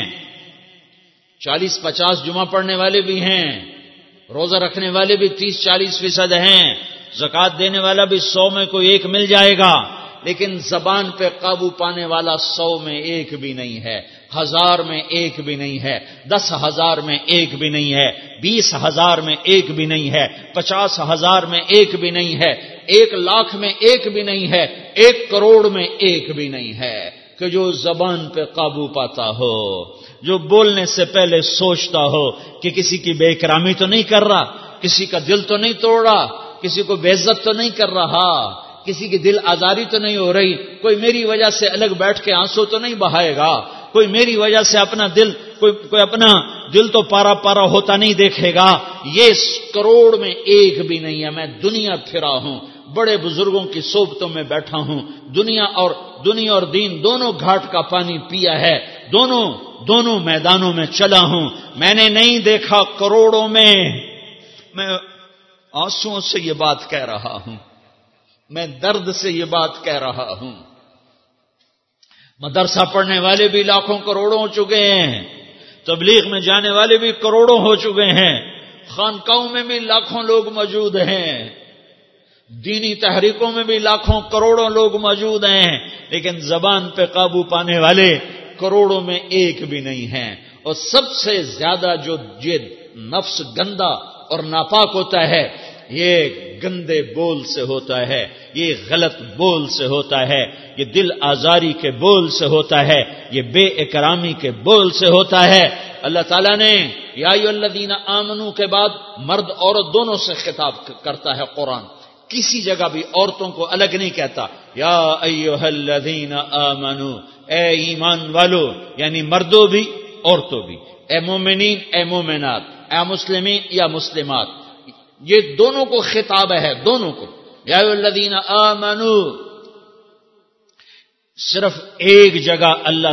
40-50 جمعہ پڑھنے والے بھی ہیں، روزہ رکھنے والے بھی 30-40% ہیں، زکوٰۃ دینے والا بھی 100 میں کوئی ایک مل جائے گا. لیکن زبان پہ قابو پانے والا 100 میں ایک بھی نہیں ہے، 1000 میں ایک بھی نہیں ہے، 10,000 میں ایک بھی نہیں ہے، 20,000 میں ایک بھی نہیں ہے، 50,000 میں ایک بھی نہیں ہے، 1,00,000 میں ایک بھی نہیں ہے، 1 کروڑ میں ایک بھی نہیں ہے کہ جو زبان پہ قابو پاتا ہو، جو بولنے سے پہلے سوچتا ہو کہ کسی کی بے اکرامی تو نہیں کر رہا، کسی کا دل تو نہیں توڑ رہا، کسی کو بے عزت تو نہیں کر رہا، کسی کی دل آزاری تو نہیں ہو رہی، کوئی میری وجہ سے الگ بیٹھ کے آنسو تو نہیں بہائے گا، کوئی میری وجہ سے اپنا دل کوئی اپنا دل تو پارا ہوتا نہیں دیکھے گا. یہ کروڑ میں ایک بھی نہیں ہے. میں دنیا پھرا ہوں، بڑے بزرگوں کی صحبتوں میں بیٹھا ہوں، دنیا اور دین دونوں گھاٹ کا پانی پیا ہے، دونوں میدانوں میں چلا ہوں. میں نے نہیں دیکھا کروڑوں میں. میں آنسوؤں سے یہ بات کہہ رہا ہوں، میں درد سے یہ بات کہہ رہا ہوں. مدرسہ پڑھنے والے بھی لاکھوں کروڑوں ہو چکے ہیں، تبلیغ میں جانے والے بھی کروڑوں ہو چکے ہیں، خانقاہوں میں بھی لاکھوں لوگ موجود ہیں، دینی تحریکوں میں بھی لاکھوں کروڑوں لوگ موجود ہیں، لیکن زبان پہ قابو پانے والے کروڑوں میں ایک بھی نہیں ہیں. اور سب سے زیادہ جو یہ نفس گندا اور ناپاک ہوتا ہے، یہ گندے بول سے ہوتا ہے، یہ غلط بول سے ہوتا ہے، یہ دل آزاری کے بول سے ہوتا ہے، یہ بے اکرامی کے بول سے ہوتا ہے. اللہ تعالیٰ نے یا ایھا الذین آمنو کے بعد مرد عورت دونوں سے خطاب کرتا ہے قرآن. کسی جگہ بھی عورتوں کو الگ نہیں کہتا. یا ایھا الذین آمنو، اے ایمان والو، یعنی مردوں بھی عورتوں بھی، اے مومنین اے مومنات، اے مسلمین یا مسلمات، یہ دونوں کو خطاب ہے، دونوں کو. یا ایھا الذین آمنو، صرف ایک جگہ اللہ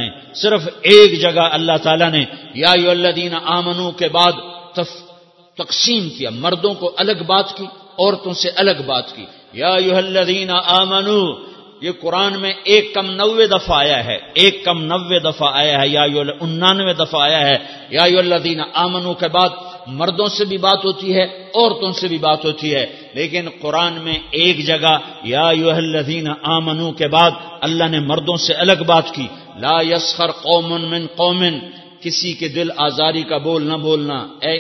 تعالیٰ نے یا ایھا الذین آمنو کے بعد تقسیم کیا، مردوں کو الگ بات کی، عورتوں سے الگ بات کی. یا ایھا الذین آمنو یہ قرآن میں 190 دفعہ آیا ہے، 190 دفعہ آیا ہے، یا 99 دفعہ آیا ہے. یا ایھا الذین آمنو کے بعد مردوں سے بھی بات ہوتی ہے، عورتوں سے بھی بات ہوتی ہے، لیکن قرآن میں ایک جگہ یا ایھا الذین آمنو کے بعد اللہ نے مردوں سے الگ بات کی. لا یسخر قوم من قوم، کسی کے دل آزاری کا بول نہ بولنا. اے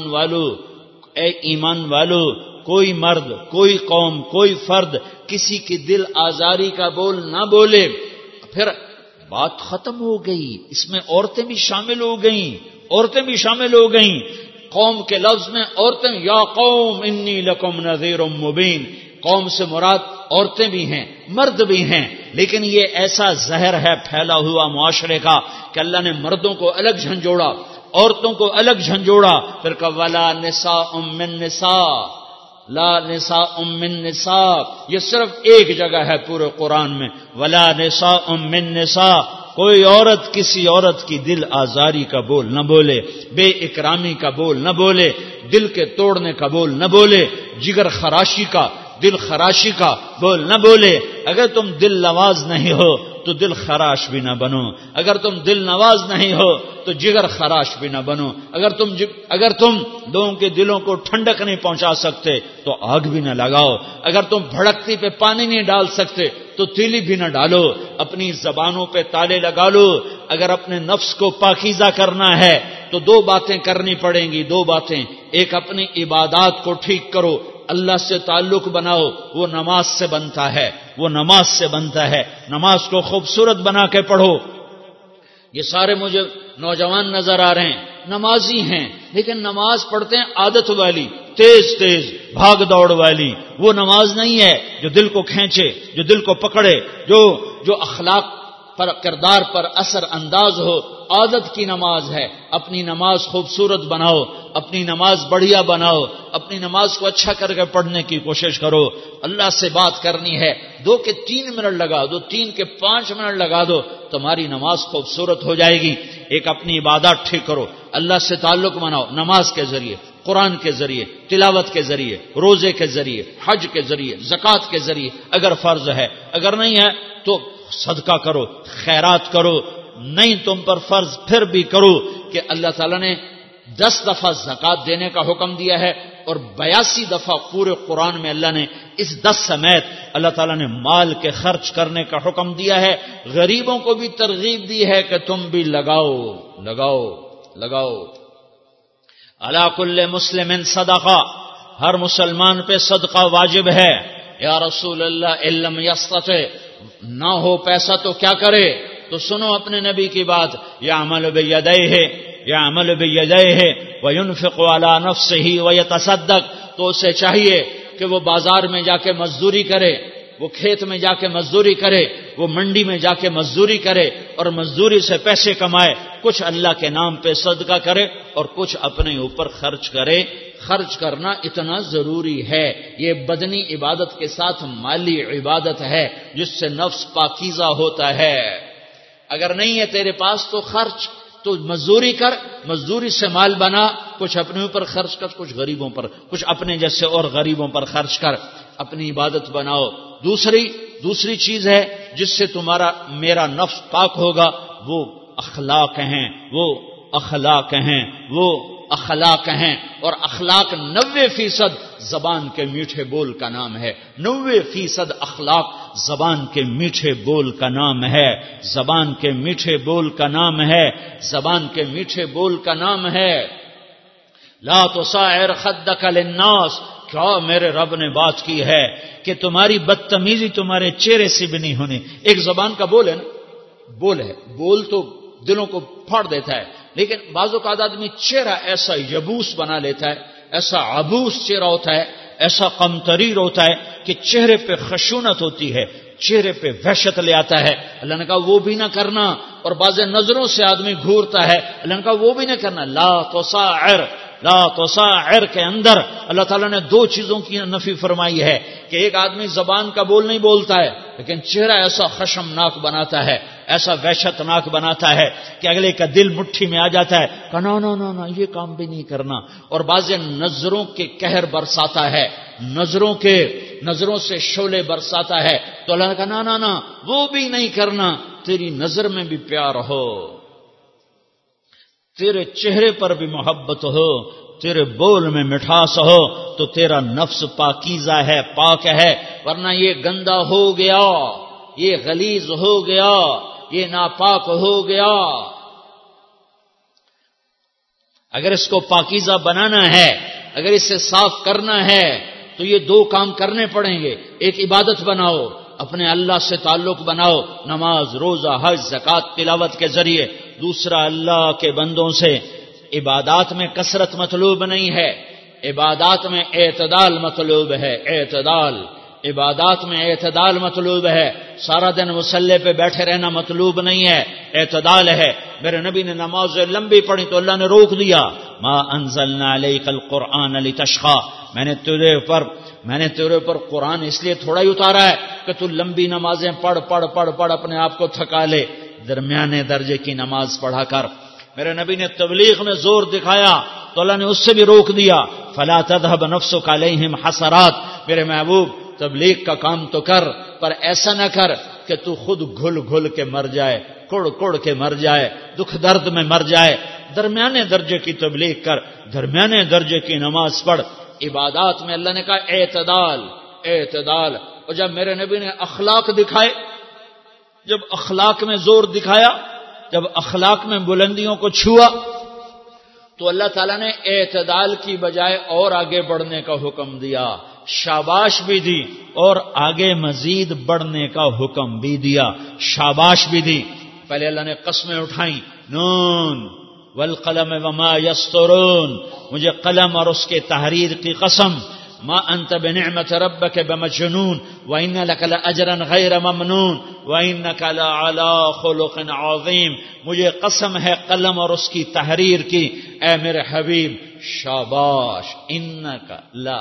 ایمان والو، کوئی مرد، کوئی قوم، کوئی فرد کسی کی دل آزاری کا بول نہ بولے. پھر بات ختم ہو گئی، اس میں عورتیں بھی شامل ہو گئیں، عورتیں بھی شامل ہو گئیں. قوم کے لفظ میں عورتیں، یا قوم انی لکم نذیر مبین. قوم سے مراد عورتیں بھی ہیں، مرد بھی ہیں، لیکن یہ ایسا زہر ہے پھیلا ہوا معاشرے کا کہ اللہ نے مردوں کو الگ جھنجھوڑا، عورتوں کو الگ جھنجھوڑا. پھر کہ ولا نساء من نساء، لا نساء من نساء. یہ صرف ایک جگہ ہے پورے قرآن میں، ولا نساء من نساء. کوئی عورت کسی عورت کی دل آزاری کا بول نہ بولے، بے اکرامی کا بول نہ بولے، دل کے توڑنے کا بول نہ بولے، جگر خراشی کا، دل خراشی کا بول نہ بولے. اگر تم دل نواز نہیں ہو تو دل خراش بھی نہ بنو، اگر تم دل نواز نہیں ہو تو جگر خراش بھی نہ بنو. اگر تم لوگوں کے دلوں کو ٹھنڈک نہیں پہنچا سکتے تو آگ بھی نہ لگاؤ، اگر تم بھڑکتی پہ پانی نہیں ڈال سکتے تو تیلی بھی نہ ڈالو. اپنی زبانوں پہ تالے لگا لو. اگر اپنے نفس کو پاکیزہ کرنا ہے تو دو باتیں کرنی پڑیں گی، دو باتیں. ایک اپنی عبادات کو ٹھیک کرو، اللہ سے تعلق بناؤ، وہ نماز سے بنتا ہے، وہ نماز سے بنتا ہے. نماز کو خوبصورت بنا کے پڑھو. یہ سارے مجھے نوجوان نظر آ رہے ہیں، نمازی ہیں لیکن نماز پڑھتے ہیں عادت والی، تیز تیز بھاگ دوڑ والی. وہ نماز نہیں ہے جو دل کو کھینچے، جو دل کو پکڑے، جو اخلاق پر، کردار پر اثر انداز ہو. عادت کی نماز ہے. اپنی نماز خوبصورت بناؤ، اپنی نماز بڑھیا بناؤ، اپنی نماز کو اچھا کر کے پڑھنے کی کوشش کرو. اللہ سے بات کرنی ہے، 2 کے 3 منٹ لگا دو، 3 کے 5 منٹ لگا دو، تمہاری نماز خوبصورت ہو جائے گی. ایک اپنی عبادات ٹھیک کرو، اللہ سے تعلق بناؤ، نماز کے ذریعے، قرآن کے ذریعے، تلاوت کے ذریعے، روزے کے ذریعے، حج کے ذریعے، زکوٰۃ کے ذریعے اگر فرض ہے. اگر نہیں ہے تو صدقہ کرو، خیرات کرو. نہیں تم پر فرض پھر بھی کرو کہ اللہ تعالیٰ نے 10 دفعہ زکوٰۃ دینے کا حکم دیا ہے اور 82 دفعہ پورے قرآن میں اللہ نے اس 10 سمیت اللہ تعالیٰ نے مال کے خرچ کرنے کا حکم دیا ہے. غریبوں کو بھی ترغیب دی ہے کہ تم بھی لگاؤ لگاؤ لگاؤ. علی کل مسلم صدقہ، ہر مسلمان پہ صدقہ واجب ہے. یا رسول اللہ ان لم یستطع، نہ ہو پیسہ تو کیا کرے؟ تو سنو اپنے نبی کی بات، یعمل بیدیہ وینفق علی نفسہ ویتصدق. تو اسے چاہیے کہ وہ بازار میں جا کے مزدوری کرے، وہ کھیت میں جا کے مزدوری کرے، وہ منڈی میں جا کے مزدوری کرے اور مزدوری سے پیسے کمائے. کچھ اللہ کے نام پہ صدقہ کرے اور کچھ اپنے اوپر خرچ کرے. خرچ کرنا اتنا ضروری ہے. یہ بدنی عبادت کے ساتھ مالی عبادت ہے جس سے نفس پاکیزہ ہوتا ہے. اگر نہیں ہے تیرے پاس تو خرچ، تو مزدوری کر، مزدوری سے مال بنا، کچھ اپنے اوپر خرچ کر، کچھ غریبوں پر، کچھ اپنے جیسے اور غریبوں پر خرچ کر. اپنی عبادت بناؤ. دوسری چیز ہے جس سے تمہارا میرا نفس پاک ہوگا، وہ اخلاق ہیں، وہ اخلاق ہیں، وہ اخلاق ہیں. اور اخلاق 90% زبان کے میٹھے بول کا نام ہے. 90% اخلاق زبان کے میٹھے بول کا نام ہے. زبان کے میٹھے بول کا نام ہے. زبان کے میٹھے بول کا نام ہے. لا تصعر خدک للناس. کیا میرے رب نے بات کی ہے کہ تمہاری بدتمیزی تمہارے چہرے سے بھی نہیں ہونی. ایک زبان کا بول ہے نا، بول ہے، بول تو دلوں کو پھاڑ دیتا ہے، لیکن بعض اوقات آدمی چہرہ ایسا یبوس بنا لیتا ہے، ایسا عبوس چہرہ ہوتا ہے، ایسا قمطریر ہوتا ہے کہ چہرے پہ خشونت ہوتی ہے، چہرے پہ وحشت لے آتا ہے. اللہ نے کہا وہ بھی نہ کرنا. اور بعض نظروں سے آدمی گھورتا ہے، اللہ نے کہا وہ بھی نہ کرنا. لا تصعر، لا تصعر کے اندر اللہ تعالیٰ نے 2 چیزوں کی نفی فرمائی ہے کہ ایک آدمی زبان کا بول نہیں بولتا ہے لیکن چہرہ ایسا خشمناک بناتا ہے، ایسا وحشتناک بناتا ہے کہ اگلے کا دل مٹھی میں آ جاتا ہے کہ نا نا نا نا یہ کام بھی نہیں کرنا. اور بعض نظروں کے قہر برساتا ہے، نظروں سے شعلے برساتا ہے. تو اللہ نے کہا نا نا نا وہ بھی نہیں کرنا. تیری نظر میں بھی پیار ہو، تیرے چہرے پر بھی محبت ہو، تیرے بول میں مٹھاس ہو، تو تیرا نفس پاکیزہ ہے، پاک ہے. ورنہ یہ گندا ہو گیا، یہ غلیظ ہو گیا، یہ ناپاک ہو گیا. اگر اس کو پاکیزہ بنانا ہے، اگر اسے صاف کرنا ہے تو یہ 2 کام کرنے پڑیں گے. ایک عبادت بناؤ، اپنے اللہ سے تعلق بناؤ، نماز، روزہ، حج، زکوٰۃ، تلاوت کے ذریعے. دوسرا اللہ کے بندوں سے عبادات میں کثرت مطلوب نہیں ہے، عبادات میں اعتدال مطلوب ہے، اعتدال، عبادات میں اعتدال مطلوب ہے، سارا دن مصلی پہ بیٹھے رہنا مطلوب نہیں ہے، اعتدال ہے۔ میرے نبی نے نماز لمبی پڑھی تو اللہ نے روک دیا، ما انزلنا علیک القرآن لتشقی، میں نے تیرے اوپر قرآن اس لیے تھوڑا ہی اتارا ہے کہ تو لمبی نمازیں پڑھ اپنے آپ کو تھکا لے، درمیانے درجے کی نماز پڑھا کر۔ میرے نبی نے تبلیغ میں زور دکھایا تو اللہ نے اس سے بھی روک دیا، فلا تذهب نفسك علیہم حسرات، میرے محبوب تبلیغ کا کام تو کر، پر ایسا نہ کر کہ تو خود گھل کے مر جائے، کڑ کے مر جائے، دکھ درد میں مر جائے، درمیانے درجے کی تبلیغ کر، درمیانے درجے کی نماز پڑھ۔ عبادات میں اللہ نے کہا اعتدال، اور جب میرے نبی نے اخلاق دکھائے، جب اخلاق میں زور دکھایا، جب اخلاق میں بلندیوں کو چھوا، تو اللہ تعالیٰ نے اعتدال کی بجائے اور آگے بڑھنے کا حکم دیا، شاباش بھی دی اور آگے مزید بڑھنے کا حکم بھی دیا، شاباش بھی دی۔ پہلے اللہ نے قسمیں اٹھائیں، نون والقلم وما یسطرون، مجھے قلم اور اس کے تحریر کی قسم، ما انت بنعمت ربک بمجنون وان لک لاجرا غیر ممنون وانک لعلی خلق عظیم، مجھے قسم ہے قلم اور اس کی تحریر کی، اے میرے حبیب شاباش، انک لا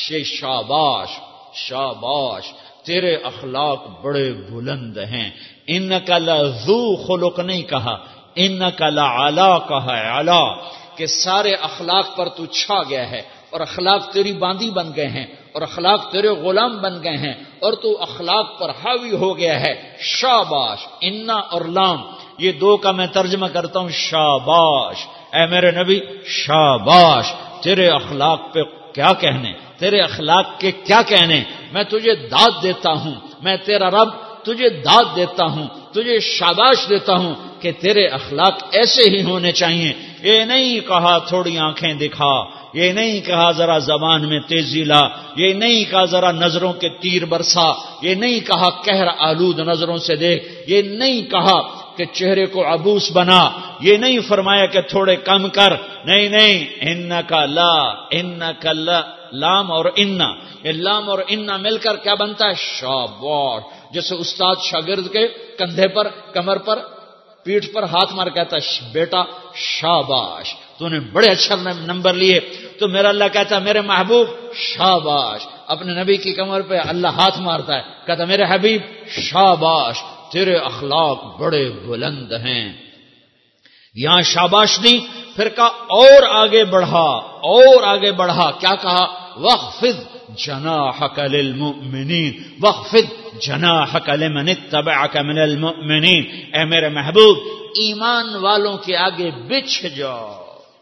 شاباش تیرے اخلاق بڑے بلند ہیں، انک لذو خلق نہیں کہا، انک لعلی کہا، علا کہ سارے اخلاق پر تو چھا گیا ہے، اور اخلاق تیری باندی بن گئے ہیں، اور اخلاق تیرے غلام بن گئے ہیں، اور تو اخلاق پر حاوی ہو گیا ہے، شاباش۔ انا اور لام یہ دو کا میں ترجمہ کرتا ہوں، شاباش، اے میرے نبی شاباش، تیرے اخلاق پہ کیا کہنے، تیرے اخلاق کے کیا کہنے، میں تجھے داد دیتا ہوں، میں تیرا رب تجھے داد دیتا ہوں، تجھے شاباش دیتا ہوں کہ تیرے اخلاق ایسے ہی ہونے چاہیے۔ یہ نہیں کہا تھوڑی آنکھیں دکھا، یہ نہیں کہا ذرا زبان میں تیزی لا، یہ نہیں کہا ذرا نظروں کے تیر برسا، یہ نہیں کہا قہر آلود نظروں سے دیکھ، یہ نہیں کہا کہ چہرے کو عبوس بنا، یہ نہیں فرمایا کہ تھوڑے کم کر، نہیں، انکا لا، لام اور انا، یہ لام اور انا مل کر کیا بنتا ہے، شاباش۔ جیسے استاد شاگرد کے کندھے پر، کمر پر، پیٹھ پر ہاتھ مار کہتا ہے بیٹا شاباش، تو نے بڑے اچھا نمبر لیے، تو میرا اللہ کہتا ہے میرے محبوب شاباش۔ اپنے نبی کی کمر پہ اللہ ہاتھ مارتا ہے، کہتا میرے حبیب شاباش، تیرے اخلاق بڑے بلند ہیں۔ یہاں شاباش دی، پھر کہا اور آگے بڑھا، کیا کہا، وَخْفِضْ جَنَاحَكَ لِلْمُؤْمِنِينَ وَخْفِضْ جَنَاحَكَ لِمَنِ اتَّبَعَكَ مِنَ الْمُؤْمِنِينَ، اے میرے محبوب ایمان والوں کے آگے بچھ جاؤ،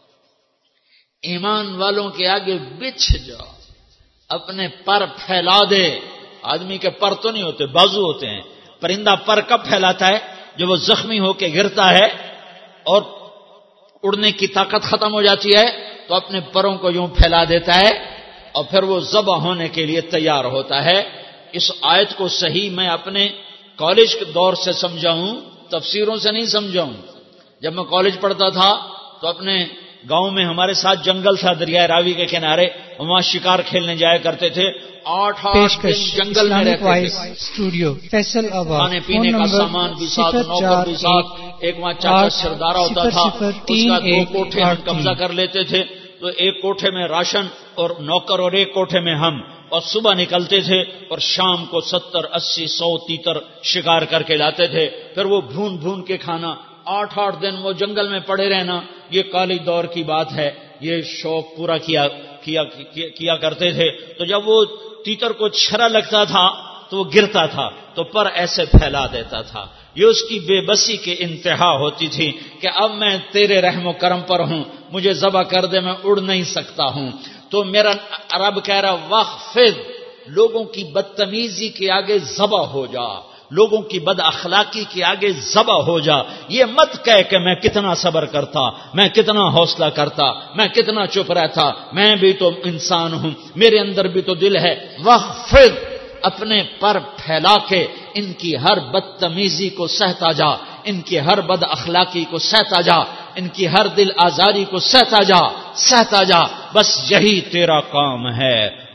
ایمان والوں کے آگے بچھ جاؤ، اپنے پر پھیلا دے۔ آدمی کے پر تو نہیں ہوتے، بازو ہوتے ہیں۔ پرندہ پر کب پھیلاتا ہے، جب وہ زخمی ہو کے گرتا ہے اور اڑنے کی طاقت ختم ہو جاتی ہے تو اپنے پروں کو یوں پھیلا دیتا ہے اور پھر وہ ذبح ہونے کے لیے تیار ہوتا ہے۔ اس آیت کو صحیح میں اپنے کالج کے دور سے سمجھا ہوں، تفسیروں سے نہیں سمجھا ہوں۔ جب میں کالج پڑھتا تھا تو اپنے گاؤں میں ہمارے ساتھ جنگل تھا دریائے راوی کے کنارے، وہاں شکار کھیلنے جایا کرتے تھے، 8 دن جنگل میں رہتے تھے، کھانے پینے کا سامان بھی ساتھ، نوکر بھی ساتھ، ایک وہاں چاچا سردارہ ہوتا تھا، اس کا 2 کوٹھے ہم قبضہ کر لیتے تھے، تو ایک کوٹھے میں راشن اور نوکر اور ایک کوٹھے میں ہم، اور صبح نکلتے تھے اور شام کو 70 80 100 تیتر شکار کر کے لاتے تھے، پھر وہ بھون کے کھانا، 8 دن وہ جنگل میں پڑے رہنا۔ یہ کالج دور کی بات ہے، یہ شوق پورا کیا کرتے تھے۔ تو جب وہ تیتر کو چھرا لگتا تھا تو وہ گرتا تھا تو پر ایسے پھیلا دیتا تھا، یہ اس کی بے بسی کی انتہا ہوتی تھی کہ اب میں تیرے رحم و کرم پر ہوں، مجھے ذبح کر دے، میں اڑ نہیں سکتا ہوں۔ تو میرا رب کہہ رہا وَخْفِضْ، لوگوں کی بدتمیزی کے آگے ذبح ہو جا، لوگوں کی بد اخلاقی کے آگے ذبح ہو جا، یہ مت کہہ کہ میں کتنا صبر کرتا، میں کتنا حوصلہ کرتا، میں کتنا چپ رہتا، میں بھی تو انسان ہوں، میرے اندر بھی تو دل ہے۔ وَخْفِضْ، اپنے پر پھیلا کے ان کی ہر بدتمیزی کو سہتا جا، ان کی ہر بد اخلاقی کو سہتا جا، ان کی ہر دل آزاری کو سہتا جا، بس یہی تیرا کام ہے۔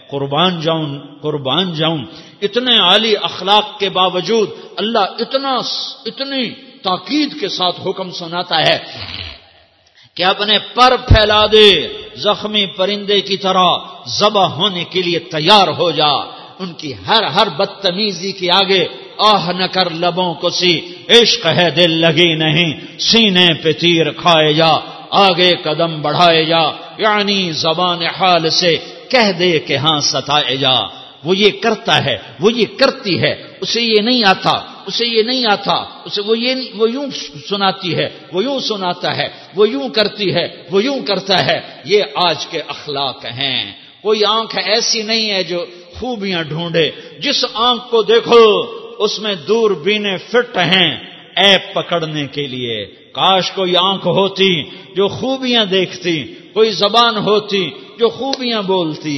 قربان جاؤں اتنے عالی اخلاق کے باوجود اللہ اتنی تاکید کے ساتھ حکم سناتا ہے کہ اپنے پر پھیلا دے، زخمی پرندے کی طرح ذبح ہونے کے لیے تیار ہو جا۔ ان کی ہر بدتمیزی کے آگے آہ نہ کر لبوں کو سی، عشق ہے دل لگی نہیں، سینے پہ تیر کھائے جا، آگے قدم بڑھائے جا، یعنی زبان حال سے کہہ دے کہ ہاں ستائے جا۔ وہ یہ کرتا ہے، وہ یہ کرتی ہے، اسے یہ نہیں آتا، اسے وہ یوں سناتی ہے، وہ یوں سناتا ہے، وہ یوں کرتی ہے، وہ یوں کرتا ہے۔ یہ آج کے اخلاق ہیں۔ کوئی آنکھ ایسی نہیں ہے جو خوبیاں ڈھونڈے، جس آنکھ کو دیکھو اس میں دور بینے فٹ ہیں عیب پکڑنے کے لیے۔ کاش کوئی آنکھ ہوتی جو خوبیاں دیکھتی، کوئی زبان ہوتی جو خوبیاں بولتی۔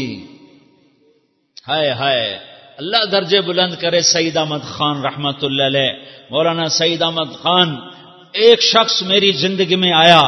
ہائے اللہ درجے بلند کرے سعید احمد خان رحمت اللہ علیہ۔ مولانا سعید احمد خان، ایک شخص میری زندگی میں آیا،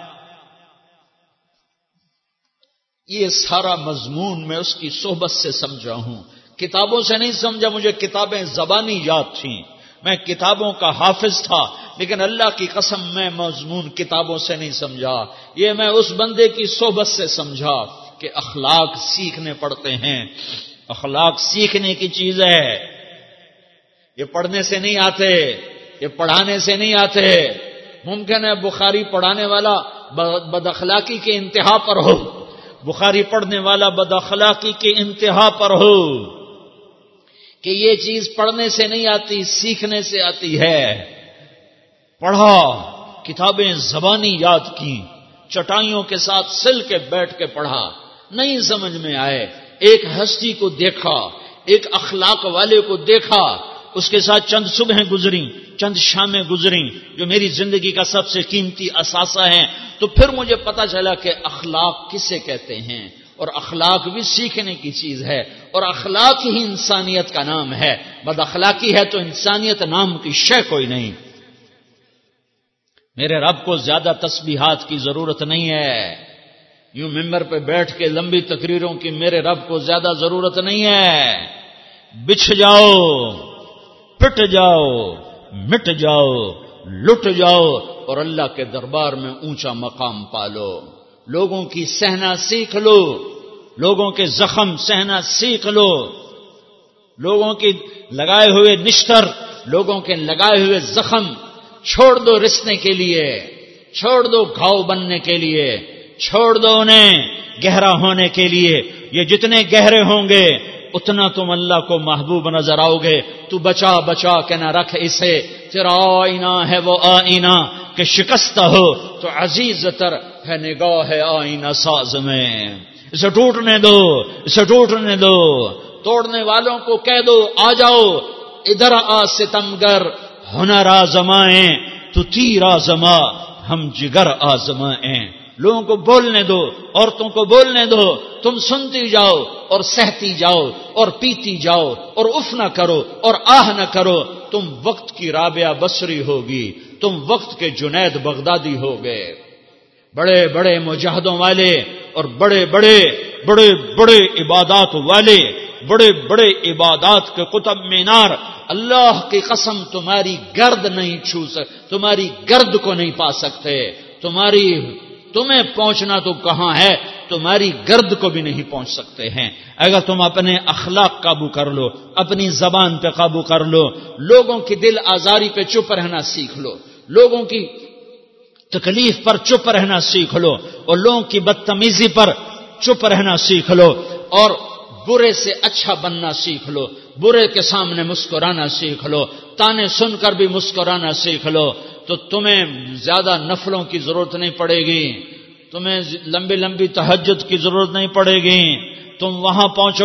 یہ سارا مضمون میں اس کی صحبت سے سمجھا ہوں، کتابوں سے نہیں سمجھا۔ مجھے کتابیں زبانی یاد تھیں، میں کتابوں کا حافظ تھا، لیکن اللہ کی قسم میں مضمون کتابوں سے نہیں سمجھا۔ یہ میں اس بندے کی صحبت سے سمجھا کہ اخلاق سیکھنے پڑتے ہیں۔ اخلاق سیکھنے کی چیز ہے، یہ پڑھنے سے نہیں آتے، یہ پڑھانے سے نہیں آتے۔ ممکن ہے بخاری پڑھانے والا بد اخلاقی کے انتہا پر ہو، بخاری پڑھنے والا بد اخلاقی کے انتہا پر ہو، کہ یہ چیز پڑھنے سے نہیں آتی، سیکھنے سے آتی ہے۔ پڑھا، کتابیں زبانی یاد کی، چٹائیوں کے ساتھ سل کے بیٹھ کے پڑھا، نہیں سمجھ میں آئے، ایک ہستی کو دیکھا، ایک اخلاق والے کو دیکھا، اس کے ساتھ چند صبحیں گزریں، چند شامیں گزریں جو میری زندگی کا سب سے قیمتی اثاثہ ہیں، تو پھر مجھے پتا چلا کہ اخلاق کسے کہتے ہیں، اور اخلاق بھی سیکھنے کی چیز ہے، اور اخلاق ہی انسانیت کا نام ہے۔ بد اخلاقی ہے تو انسانیت نام کی شے کوئی نہیں۔ میرے رب کو زیادہ تسبیحات کی ضرورت نہیں ہے، یوں ممبر پہ بیٹھ کے لمبی تقریروں کی میرے رب کو زیادہ ضرورت نہیں ہے۔ بچھ جاؤ، پٹ جاؤ، مٹ جاؤ، لٹ جاؤ، اور اللہ کے دربار میں اونچا مقام پالو۔ لوگوں کی سہنا سیکھ لو، لوگوں کے زخم سہنا سیکھ لو، لوگوں کی لگائے ہوئے نشتر، لوگوں کے لگائے ہوئے زخم چھوڑ دو رسنے کے لیے، چھوڑ دو گھاؤ بننے کے لیے، چھوڑ دو انہیں گہرا ہونے کے لیے۔ یہ جتنے گہرے ہوں گے اتنا تم اللہ کو محبوب نظر آؤ گے۔ تو بچا کے نہ رکھ اسے، تیرا آئینہ ہے وہ آئینہ کہ شکستہ ہو تو عزیز تر ہے نگاہ آئینہ ساز میں۔ اسے ٹوٹنے دو، اسے ٹوٹنے دو، توڑنے والوں کو کہہ دو آ جاؤ ادھر آ ستمگر، ہنر آزمائیں تو تیر آزما، ہم جگر آزمائیں۔ لوگوں کو بولنے دو، عورتوں کو بولنے دو، تم سنتی جاؤ اور سہتی جاؤ اور پیتی جاؤ اور اف نہ کرو اور آہ نہ کرو۔ تم وقت کی رابعہ بصری ہوگی، تم وقت کے جنید بغدادی ہوگے۔ بڑے بڑے مجاہدوں والے اور بڑے بڑے عبادات والے، بڑے بڑے عبادات کے قطب مینار، اللہ کی قسم تمہاری گرد نہیں چھو سکتے، تمہاری گرد کو نہیں پا سکتے۔ تمہیں پہنچنا تو کہاں ہے، تمہاری گرد کو بھی نہیں پہنچ سکتے ہیں۔ اگر تم اپنے اخلاق قابو کر لو، اپنی زبان پہ قابو کر لو، لوگوں کی دل آزاری پہ چپ رہنا سیکھ لو، لوگوں کی تکلیف پر چپ رہنا سیکھ لو، اور لوگوں کی بدتمیزی پر چپ رہنا سیکھ لو، اور برے سے اچھا بننا سیکھ لو، برے کے سامنے مسکرانا سیکھ لو، تانے سن کر بھی مسکرانا سیکھ لو، تو تمہیں زیادہ نفلوں کی ضرورت نہیں پڑے گی، تمہیں لمبی تہجد کی ضرورت نہیں پڑے گی۔ تم وہاں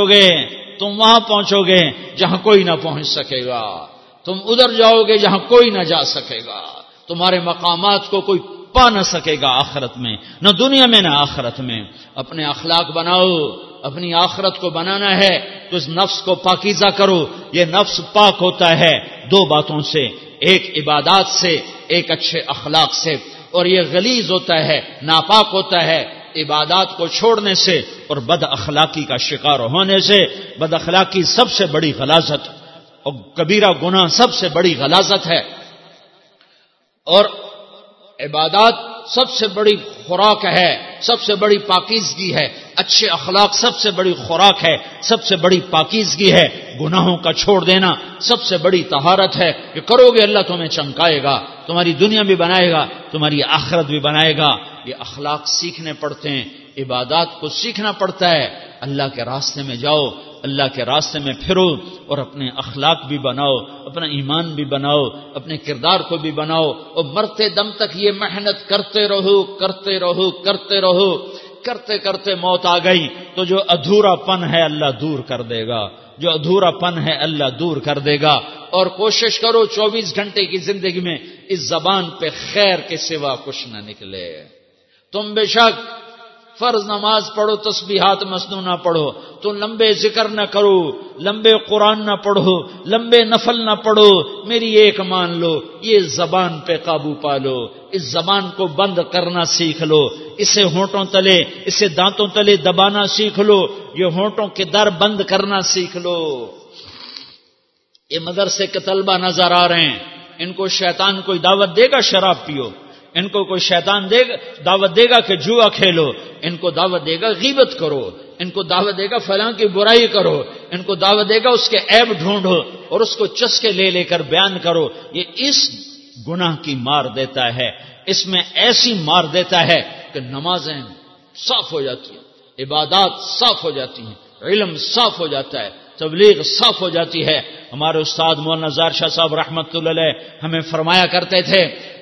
پہنچو گے جہاں کوئی نہ پہنچ سکے گا، تم ادھر جاؤ گے جہاں کوئی نہ جا سکے گا، تمہارے مقامات کو کوئی پا نہ سکے گا آخرت میں، نہ دنیا میں نہ آخرت میں۔ اپنے اخلاق بناؤ، اپنی آخرت کو بنانا ہے تو اس نفس کو پاکیزہ کرو۔ یہ نفس پاک ہوتا ہے دو باتوں سے، ایک عبادات سے، ایک اچھے اخلاق سے۔ اور یہ غلیظ ہوتا ہے، ناپاک ہوتا ہے عبادات کو چھوڑنے سے اور بد اخلاقی کا شکار ہونے سے۔ بد اخلاقی سب سے بڑی غلاظت اور کبیرہ گناہ سب سے بڑی غلاظت ہے، اور عبادات سب سے بڑی خوراک ہے، سب سے بڑی پاکیزگی ہے۔ اچھے اخلاق سب سے بڑی خوراک ہے، سب سے بڑی پاکیزگی ہے۔ گناہوں کا چھوڑ دینا سب سے بڑی طہارت ہے۔ کہ کرو گے اللہ تمہیں چمکائے گا، تمہاری دنیا بھی بنائے گا، تمہاری آخرت بھی بنائے گا۔ یہ اخلاق سیکھنے پڑتے ہیں، عبادات کو سیکھنا پڑتا ہے۔ اللہ کے راستے میں جاؤ، اللہ کے راستے میں پھرو، اور اپنے اخلاق بھی بناؤ، اپنا ایمان بھی بناؤ، اپنے کردار کو بھی بناؤ، اور مرتے دم تک یہ محنت کرتے رہو کرتے رہو کرتے رہو۔ کرتے کرتے موت آ گئی تو جو ادھورا پن ہے اللہ دور کر دے گا، جو ادھورا پن ہے اللہ دور کر دے گا۔ اور کوشش کرو 24 گھنٹے کی زندگی میں اس زبان پہ خیر کے سوا کچھ نہ نکلے۔ تم بے شک فرض نماز پڑھو، تسبیحات مسنون نہ پڑھو، تو لمبے ذکر نہ کرو، لمبے قرآن نہ پڑھو، لمبے نفل نہ پڑھو، میری ایک مان لو، یہ زبان پہ قابو پالو، اس زبان کو بند کرنا سیکھ لو، اسے ہونٹوں تلے، اسے دانتوں تلے دبانا سیکھ لو، یہ ہونٹوں کے در بند کرنا سیکھ لو۔ یہ مدرسے کے طلبہ نظر آ رہے ہیں، ان کو شیطان کوئی دعوت دے گا شراب پیو، ان کو کوئی شیطان دعوت دے گا کہ جوا کھیلو، ان کو دعوت دے گا غیبت کرو، ان کو دعوت دے گا فلاں کی برائی کرو، ان کو دعوت دے گا اس کے عیب ڈھونڈو اور اس کو چسکے لے لے کر بیان کرو۔ یہ اس گناہ کی مار دیتا ہے، اس میں ایسی مار دیتا ہے کہ نمازیں صاف ہو جاتی ہیں، عبادات صاف ہو جاتی ہیں، علم صاف ہو جاتا ہے، تبلیغ صاف ہو جاتی ہے۔ ہمارے استاد مولانا زار شاہ صاحب رحمۃ اللہ علیہ ہمیں فرمایا کرتے تھے،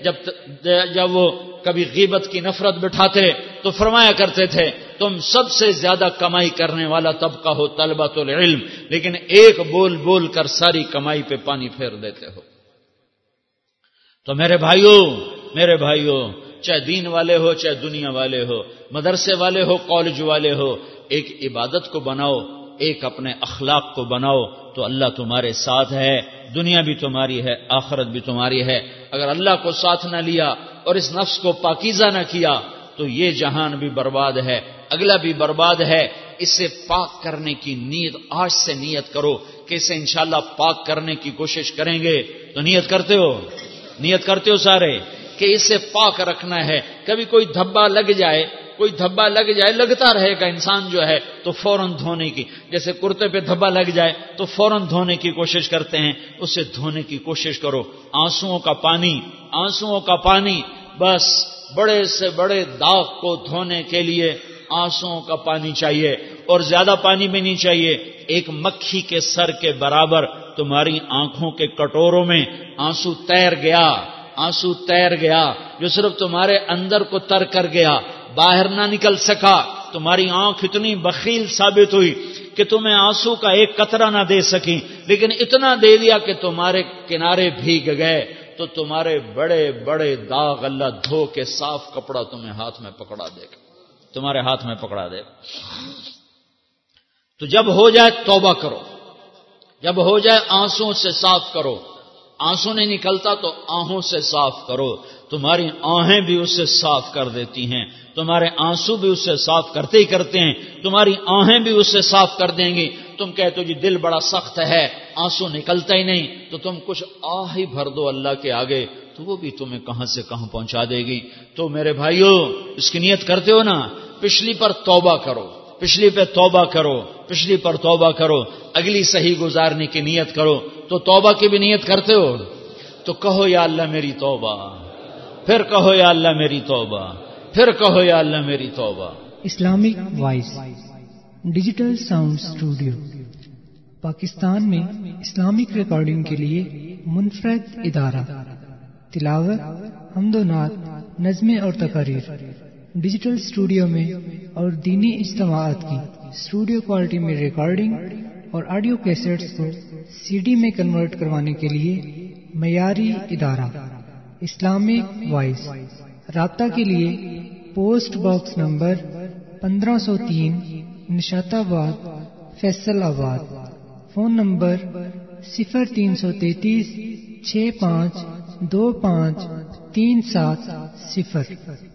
جب وہ کبھی غیبت کی نفرت بٹھاتے تو فرمایا کرتے تھے تم سب سے زیادہ کمائی کرنے والا طبقہ ہو طلبۃ العلم، لیکن ایک بول بول کر ساری کمائی پہ پانی پھیر دیتے ہو۔ تو میرے بھائیوں چاہے دین والے ہو چاہے دنیا والے ہو، مدرسے والے ہو کالج والے ہو، ایک عبادت کو بناؤ، ایک اپنے اخلاق کو بناؤ، تو اللہ تمہارے ساتھ ہے، دنیا بھی تمہاری ہے، آخرت بھی تمہاری ہے۔ اگر اللہ کو ساتھ نہ لیا اور اس نفس کو پاکیزہ نہ کیا تو یہ جہان بھی برباد ہے، اگلا بھی برباد ہے۔ اسے پاک کرنے کی نیت آج سے نیت کرو کہ اسے انشاءاللہ پاک کرنے کی کوشش کریں گے۔ تو نیت کرتے ہو سارے کہ اسے پاک رکھنا ہے۔ کبھی کوئی دھبا لگ جائے، لگتا رہے گا انسان جو ہے تو فوراً دھونے کی، جیسے کرتے پہ دھبا لگ جائے تو فوراً دھونے کی کوشش کرتے ہیں، اسے دھونے کی کوشش کرو۔ آنسوؤں کا پانی بس بڑے سے بڑے داغ کو دھونے کے لیے آنسوؤں کا پانی چاہیے، اور زیادہ پانی بھی نہیں چاہیے۔ ایک مکھی کے سر کے برابر تمہاری آنکھوں کے کٹوروں میں آنسو تیر گیا جو صرف تمہارے اندر کو تر کر گیا، باہر نہ نکل سکا۔ تمہاری آنکھ اتنی بخیل ثابت ہوئی کہ تمہیں آنسو کا ایک قطرہ نہ دے سکی، لیکن اتنا دے دیا کہ تمہارے کنارے بھیگ گئے۔ تو تمہارے بڑے بڑے داغ اللہ دھو کے صاف کپڑا تمہیں ہاتھ میں پکڑا دے گا، تمہارے ہاتھ میں پکڑا دے گا۔ تو جب ہو جائے توبہ کرو، جب ہو جائے آنسوں سے صاف کرو۔ آنسو نہیں نکلتا تو آہوں سے صاف کرو، تمہاری آہیں بھی اسے صاف کر دیتی ہیں، تمہارے آنسو بھی اسے صاف کرتے ہی کرتے ہیں، تمہاری آہیں بھی اسے صاف کر دیں گی۔ تم کہتے ہو جی دل بڑا سخت ہے، آنسو نکلتا ہی نہیں، تو تم کچھ آہ ہی بھر دو اللہ کے آگے، تو وہ بھی تمہیں کہاں سے کہاں پہنچا دے گی۔ تو میرے بھائیو اس کی نیت کرتے ہو نا، پچھلی پر توبہ کرو، پچھلی پر توبہ کرو، اگلی صحیح گزارنے کی نیت کرو۔ تو توبہ کی بھی نیت کرتے ہو تو کہو یا اللہ میری توبہ، پھر کہو یا اللہ میری توبہ، پھر کہو یا اللہ میری توبہ۔ Islamic voice digital sound studio Pakistan میں اسلامک ریکارڈنگ کے لیے منفرد ادارہ، تلاوت، حمد و نعت، نظمیں اور تقاریر ڈیجیٹل اسٹوڈیو میں اور دینی اجتماعات کی اسٹوڈیو کوالٹی میں ریکارڈنگ اور آڈیو کیسٹس کو سی ڈی میں کنورٹ کروانے کے لیے معیاری ادارہ اسلامک وائس۔ رابطہ کے لیے پوسٹ باکس نمبر 1503 نشات آباد فیصل آباد، فون نمبر 0333 65 2537 0